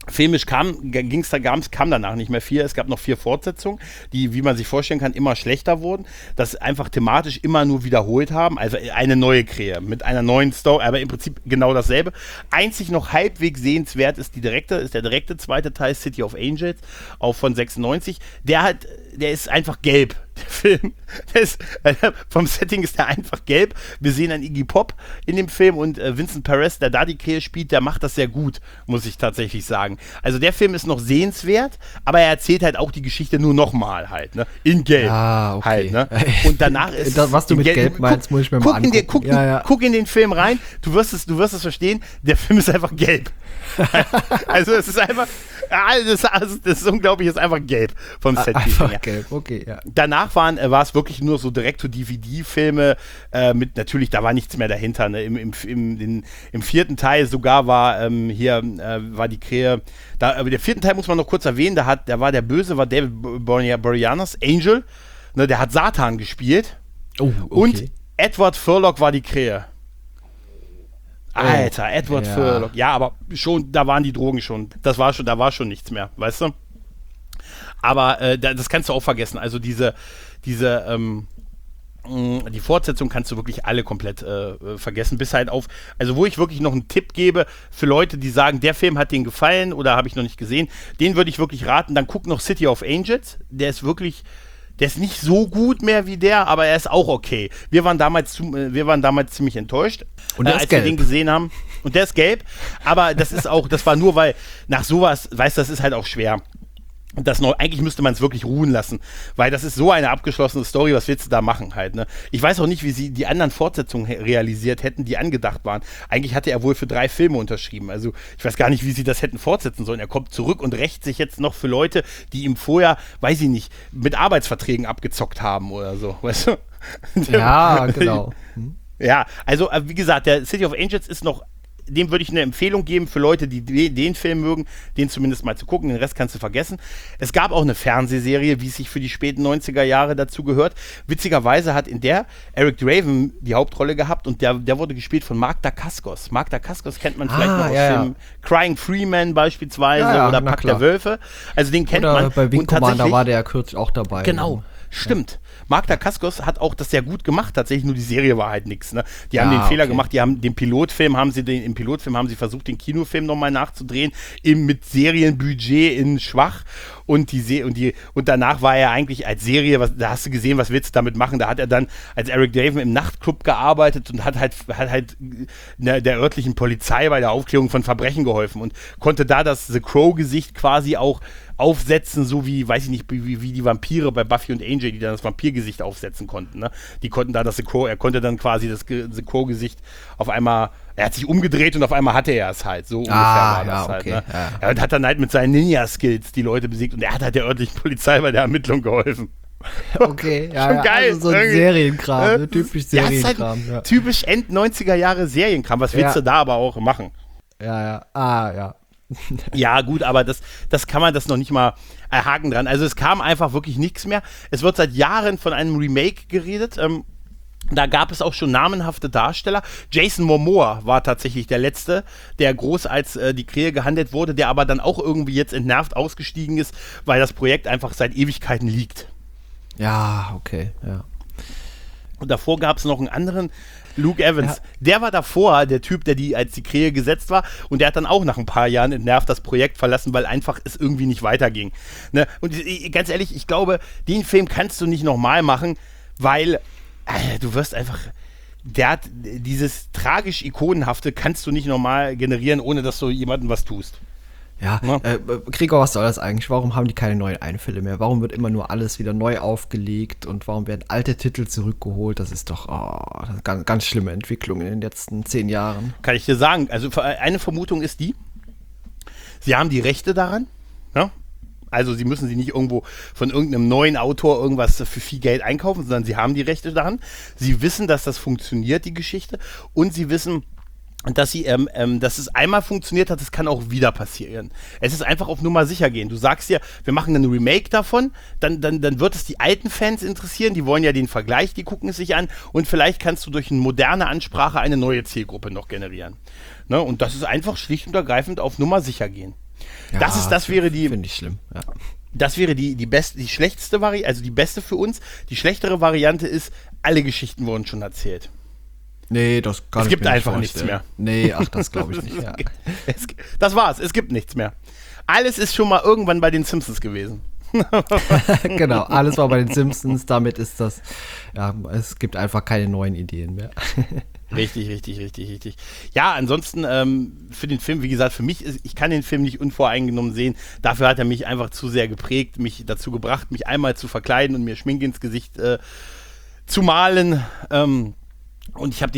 Filmisch kam danach nicht mehr viel. Es gab noch 4 Fortsetzungen, die, wie man sich vorstellen kann, immer schlechter wurden, das einfach thematisch immer nur wiederholt haben. Also eine neue Krähe mit einer neuen Story, aber im Prinzip genau dasselbe. Einzig noch halbwegs sehenswert ist der direkte zweite Teil, City of Angels, auch von 96. Der ist einfach gelb. Der Film, vom Setting ist der einfach gelb. Wir sehen einen Iggy Pop in dem Film und Vincent Perez, der da die Krähe spielt, der macht das sehr gut, muss ich tatsächlich sagen. Also der Film ist noch sehenswert, aber er erzählt halt auch die Geschichte nur nochmal halt, ne? In gelb. Ah, okay. Halt, ne? Und danach ist das, was du mit gelb meinst, muss ich mir mal angucken. Guck in den Film rein, du wirst es verstehen, der Film ist einfach gelb. Also es ist einfach, das ist unglaublich, es ist einfach gelb vom Set. Einfach gelb, okay, ja. Danach war es wirklich nur so Direct-to-DVD-Filme mit, natürlich, da war nichts mehr dahinter. Ne? Im 4. Teil sogar war die Krähe, aber der 4. Teil muss man noch kurz erwähnen, der Böse war David Boreanaz, Angel, ne? Der hat Satan gespielt. Oh, okay. Und Edward Furlong war die Krähe. Alter, Edward Furlong. Ja, aber schon, da waren die Drogen schon. Da war schon nichts mehr, weißt du? Aber das kannst du auch vergessen. Also die Fortsetzung kannst du wirklich alle komplett vergessen, bis halt auf, also wo ich wirklich noch einen Tipp gebe für Leute, die sagen, der Film hat denen gefallen oder habe ich noch nicht gesehen, den würde ich wirklich raten, dann guck noch City of Angels, der ist nicht so gut mehr wie der, aber er ist auch okay. Wir waren damals ziemlich enttäuscht, und als wir den gesehen haben. Und der ist gelb, aber das war nur, weil nach sowas, weißt du, das ist halt auch schwer. Eigentlich müsste man es wirklich ruhen lassen, weil das ist so eine abgeschlossene Story, was willst du da machen halt, ne? Ich weiß auch nicht, wie sie die anderen Fortsetzungen realisiert hätten, die angedacht waren. Eigentlich hatte er wohl für 3 Filme unterschrieben, also ich weiß gar nicht, wie sie das hätten fortsetzen sollen. Er kommt zurück und rächt sich jetzt noch für Leute, die ihm vorher, weiß ich nicht, mit Arbeitsverträgen abgezockt haben oder so, weißt du? Ja, genau. Ja, also wie gesagt, der City of Angels ist noch, dem würde ich eine Empfehlung geben für Leute, die den Film mögen, den zumindest mal zu gucken, den Rest kannst du vergessen. Es gab auch eine Fernsehserie, wie es sich für die späten 90er Jahre dazu gehört. Witzigerweise hat in der Eric Draven die Hauptrolle gehabt und der wurde gespielt von Mark Dacascos. Mark Dacascos kennt man vielleicht noch aus Filmen Crying Freeman beispielsweise oder Pack der Wölfe. Also den kennt man. Bei Wing Commander war der ja kürzlich auch dabei. Genau. Stimmt. Mark Dacascos hat auch das sehr gut gemacht, tatsächlich, nur die Serie war halt nichts. Ne? Die haben den Fehler gemacht, im Pilotfilm haben sie versucht, den Kinofilm nochmal nachzudrehen, mit Serienbudget in schwach und danach war er eigentlich als Serie, da hast du gesehen, was willst du damit machen? Da hat er dann als Eric Draven im Nachtclub gearbeitet und hat der örtlichen Polizei bei der Aufklärung von Verbrechen geholfen und konnte da das The Crow-Gesicht quasi auch aufsetzen, so wie, weiß ich nicht, wie die Vampire bei Buffy und Angel, die dann das Vampirgesicht aufsetzen konnten, ne? Die konnten da er konnte dann quasi das The Crow-Gesicht auf einmal, er hat sich umgedreht und auf einmal hatte er es halt, so ungefähr war das halt, ne? Ja. Und hat dann halt mit seinen Ninja-Skills die Leute besiegt und er hat halt der örtlichen Polizei bei der Ermittlung geholfen. Okay, ja, schon geil. Also so ein Serienkram, ne? Typisch Serienkram. Halt typisch End-90er Jahre Serienkram, was willst du da aber auch machen? Ja. Ja, gut, aber das kann man das noch nicht mal Haken dran. Also es kam einfach wirklich nichts mehr. Es wird seit Jahren von einem Remake geredet. Da gab es auch schon namenhafte Darsteller. Jason Momoa war tatsächlich der Letzte, der groß als die Krähe gehandelt wurde, der aber dann auch irgendwie jetzt entnervt ausgestiegen ist, weil das Projekt einfach seit Ewigkeiten liegt. Ja, okay, ja. Und davor gab es noch einen anderen, Luke Evans. Ja. Der war davor der Typ, der als die Krähe gesetzt war und der hat dann auch nach ein paar Jahren entnervt das Projekt verlassen, weil einfach es irgendwie nicht weiterging. Ne? Und ganz ehrlich, ich glaube, den Film kannst du nicht nochmal machen, weil du wirst einfach, der hat dieses tragisch-ikonenhafte kannst du nicht normal generieren, ohne dass du jemandem was tust. Ja, Gregor, was soll das eigentlich? Warum haben die keine neuen Einfälle mehr? Warum wird immer nur alles wieder neu aufgelegt und warum werden alte Titel zurückgeholt? Das ist doch eine ganz, ganz schlimme Entwicklung in den letzten 10 Jahren. Kann ich dir sagen. Also eine Vermutung ist die, sie haben die Rechte daran, ja? Also sie müssen sie nicht irgendwo von irgendeinem neuen Autor irgendwas für viel Geld einkaufen, sondern sie haben die Rechte daran. Sie wissen, dass das funktioniert, die Geschichte, und sie wissen, dass es einmal funktioniert hat, das kann auch wieder passieren. Es ist einfach auf Nummer sicher gehen. Du sagst dir, wir machen einen Remake davon, dann wird es die alten Fans interessieren, die wollen ja den Vergleich, die gucken es sich an und vielleicht kannst du durch eine moderne Ansprache eine neue Zielgruppe noch generieren. Ne? Und das ist einfach schlicht und ergreifend auf Nummer sicher gehen. Ja, das wäre die. Finde ich schlimm, ja. Das wäre die beste, die schlechteste Variante, also die beste für uns. Die schlechtere Variante ist, alle Geschichten wurden schon erzählt. Nee, das kann Es ich gibt mir nicht einfach nichts vorstellen. mehr. Nee, ach, das glaube ich nicht. Ja. Das war's, es gibt nichts mehr. Alles ist schon mal irgendwann bei den Simpsons gewesen. Genau, alles war bei den Simpsons, damit ist das, ja, es gibt einfach keine neuen Ideen mehr. Richtig. Ja, ansonsten für den Film, wie gesagt, für mich ich kann den Film nicht unvoreingenommen sehen. Dafür hat er mich einfach zu sehr geprägt, mich dazu gebracht, mich einmal zu verkleiden und mir Schminke ins Gesicht zu malen. Und ich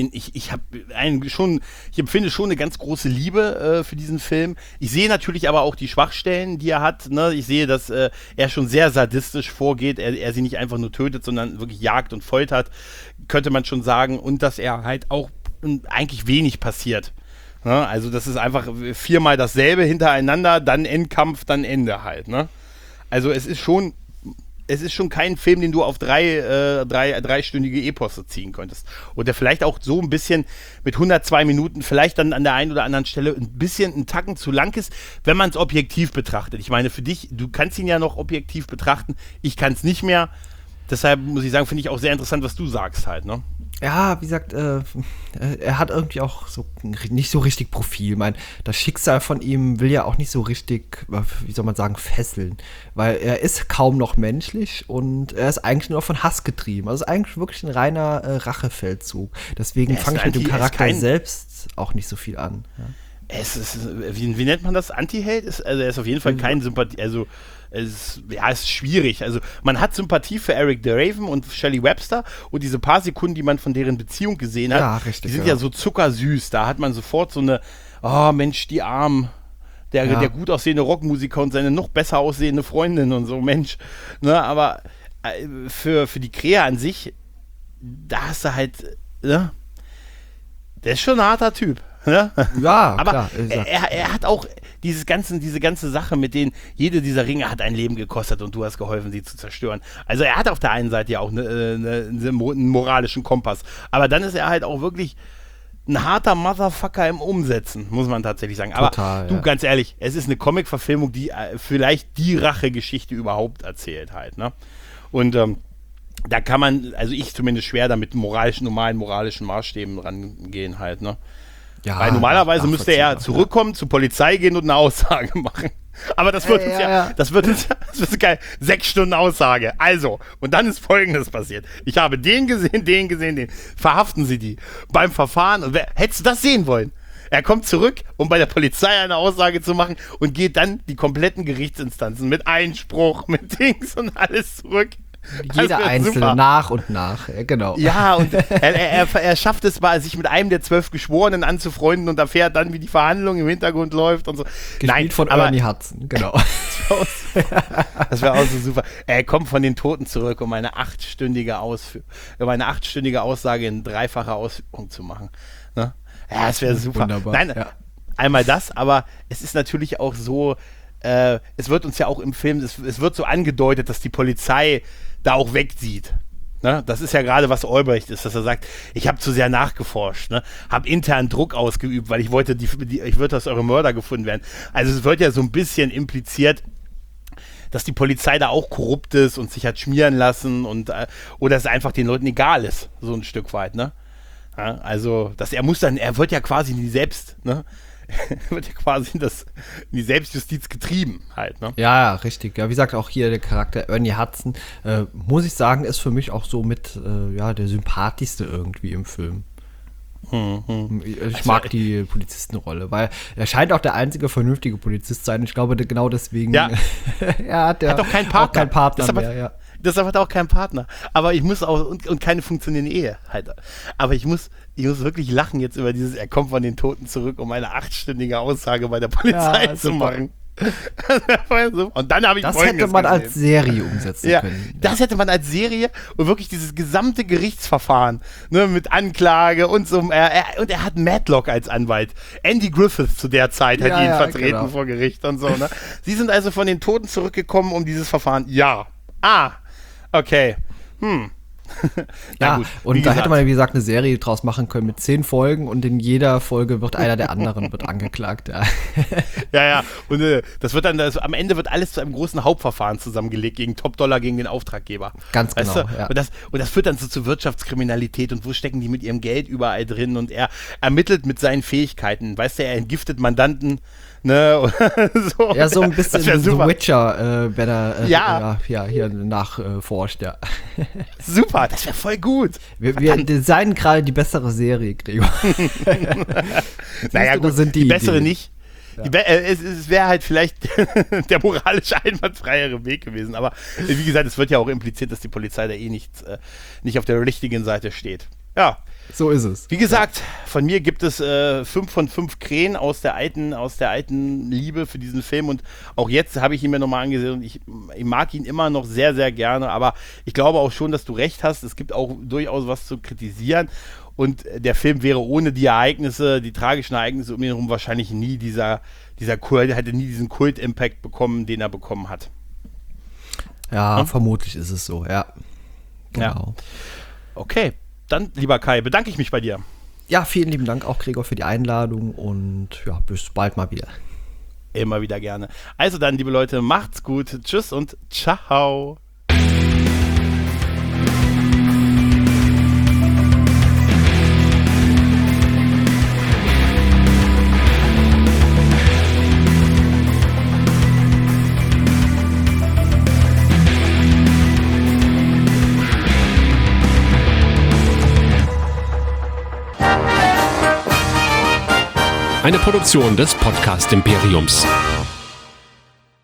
empfinde schon eine ganz große Liebe für diesen Film. Ich sehe natürlich aber auch die Schwachstellen, die er hat. Ne? Ich sehe, dass er schon sehr sadistisch vorgeht. Er sie nicht einfach nur tötet, sondern wirklich jagt und foltert, könnte man schon sagen. Und dass er halt auch eigentlich wenig passiert. Ne? Also das ist einfach 4-mal dasselbe hintereinander, dann Endkampf, dann Ende halt. Ne? Also es ist schon kein Film, den du auf dreistündige Eposse ziehen könntest. Oder vielleicht auch so ein bisschen mit 102 Minuten, vielleicht dann an der einen oder anderen Stelle einen Tacken zu lang ist, wenn man es objektiv betrachtet. Ich meine, für dich, du kannst ihn ja noch objektiv betrachten, ich kann es nicht mehr. Deshalb muss ich sagen, finde ich auch sehr interessant, was du sagst halt, ne? Ja, wie gesagt, er hat irgendwie auch so nicht so richtig Profil. Ich meine, das Schicksal von ihm will ja auch nicht so richtig, wie soll man sagen, fesseln. Weil er ist kaum noch menschlich und er ist eigentlich nur von Hass getrieben. Also es ist eigentlich wirklich ein reiner Rachefeldzug. Deswegen fange ich mit dem Charakter selbst auch nicht so viel an. Ja. Es ist, wie nennt man das? Anti-Held? Er ist auf jeden Fall kein Sympathie, also es ist schwierig. Also man hat Sympathie für Eric Draven und Shelley Webster und diese paar Sekunden, die man von deren Beziehung gesehen hat, ja, richtig, die sind ja so zuckersüß. Da hat man sofort so eine, oh Mensch, die Armen, der gut aussehende Rockmusiker und seine noch besser aussehende Freundin und so, Mensch. Ne, aber für die Krea an sich, da hast du halt, ne, der ist schon ein harter Typ. Ne? Ja, aber klar. Er hat auch diese ganze Sache, mit denen jede dieser Ringe hat ein Leben gekostet und du hast geholfen, sie zu zerstören. Also er hat auf der einen Seite ja auch einen moralischen Kompass, aber dann ist er halt auch wirklich ein harter Motherfucker im Umsetzen, muss man tatsächlich sagen. Aber total, du, ganz ehrlich, es ist eine Comic-Verfilmung, die vielleicht die Rachegeschichte überhaupt erzählt halt, ne? Und da kann man, also ich zumindest schwer da mit normalen moralischen Maßstäben rangehen halt, ne? Ja, weil normalerweise müsste er zurückkommen, zur Polizei gehen und eine Aussage machen. Aber das wird das wird geil. 6 Stunden Aussage. Also, und dann ist Folgendes passiert. Ich habe den gesehen. Verhaften Sie die beim Verfahren. Und hättest du das sehen wollen? Er kommt zurück, um bei der Polizei eine Aussage zu machen und geht dann die kompletten Gerichtsinstanzen mit Einspruch, mit Dings und alles zurück. Jeder einzelne, super. Nach und nach, genau. Ja, und er schafft es mal, sich mit einem der 12 Geschworenen anzufreunden und erfährt dann, wie die Verhandlung im Hintergrund läuft und so. Gespielt von Ernie Hudson, genau. Das wäre auch so super. Er kommt von den Toten zurück, um eine 8-stündige Aussage in 3-facher Ausführung zu machen. Ne? Ja, das wäre super. Wunderbar. Nein, ja. Einmal das, aber es ist natürlich auch so, es wird uns ja auch im Film, es wird so angedeutet, dass die Polizei da auch wegsieht. Ne? Das ist ja gerade, was Albrecht ist, dass er sagt, ich habe zu sehr nachgeforscht, ne? Habe intern Druck ausgeübt, weil ich wollte, dass eure Mörder gefunden werden. Also es wird ja so ein bisschen impliziert, dass die Polizei da auch korrupt ist und sich hat schmieren lassen und oder es einfach den Leuten egal ist, so ein Stück weit, ne? Ja, also, er wird ja quasi wird ja quasi in die Selbstjustiz getrieben halt, ne? Ja, richtig. Ja, wie gesagt, auch hier der Charakter Ernie Hudson, muss ich sagen, ist für mich auch so mit, der sympathischste irgendwie im Film. Ich mag die Polizistenrolle, weil er scheint auch der einzige vernünftige Polizist zu sein. Ich glaube, genau deswegen hat er auch keinen Partner mehr, ja. Deshalb hat er auch keinen Partner. Aber ich muss auch, und keine funktionierende Ehe halt. Aber ich muss wirklich lachen jetzt über dieses, er kommt von den Toten zurück, um eine 8-stündige Aussage bei der Polizei zu machen. Und dann habe ich das hätte man als Serie umsetzen können. Das hätte man als Serie und wirklich dieses gesamte Gerichtsverfahren, ne, mit Anklage und so. Und er hat Matlock als Anwalt. Andy Griffith zu der Zeit hat ihn vertreten vor Gericht und so. Ne? Sie sind also von den Toten zurückgekommen, um dieses Verfahren. Ja. Okay. Ja, gut, und da hätte man, wie gesagt, eine Serie draus machen können mit 10 Folgen und in jeder Folge wird einer der anderen wird angeklagt. Ja, ja. Und das wird dann, am Ende wird alles zu einem großen Hauptverfahren zusammengelegt gegen Top-Dollar, gegen den Auftraggeber. Ganz genau, weißt du? ja. Und das führt dann so zu Wirtschaftskriminalität und wo stecken die mit ihrem Geld überall drin und er ermittelt mit seinen Fähigkeiten. Weißt du, er entgiftet Mandanten, ne? So. Ja, so ein bisschen The super. Witcher, wenn er hier nachforscht, ja. Super, das wäre voll gut. Wir designen gerade die bessere Serie, Gregor. Naja, gut, sind die bessere Ideen. nicht. Ja. Es wäre halt vielleicht der moralisch einwandfreiere Weg gewesen. Aber wie gesagt, es wird ja auch impliziert, dass die Polizei da nicht auf der richtigen Seite steht. Ja. So ist es. Wie gesagt, von mir gibt es 5 von 5 Krähen aus der alten Liebe für diesen Film und auch jetzt habe ich ihn mir nochmal angesehen und ich mag ihn immer noch sehr, sehr gerne, aber ich glaube auch schon, dass du recht hast, es gibt auch durchaus was zu kritisieren und der Film wäre ohne die Ereignisse, die tragischen Ereignisse um ihn herum wahrscheinlich nie dieser Kult, hätte nie diesen Kult-Impact bekommen, den er bekommen hat. Ja, vermutlich ist es so, ja. Genau. Ja. Okay. Dann, lieber Kai, bedanke ich mich bei dir. Ja, vielen lieben Dank auch, Gregor, für die Einladung und ja, bis bald mal wieder. Immer wieder gerne. Also dann, liebe Leute, macht's gut. Tschüss und ciao. Eine Produktion des Podcast Imperiums.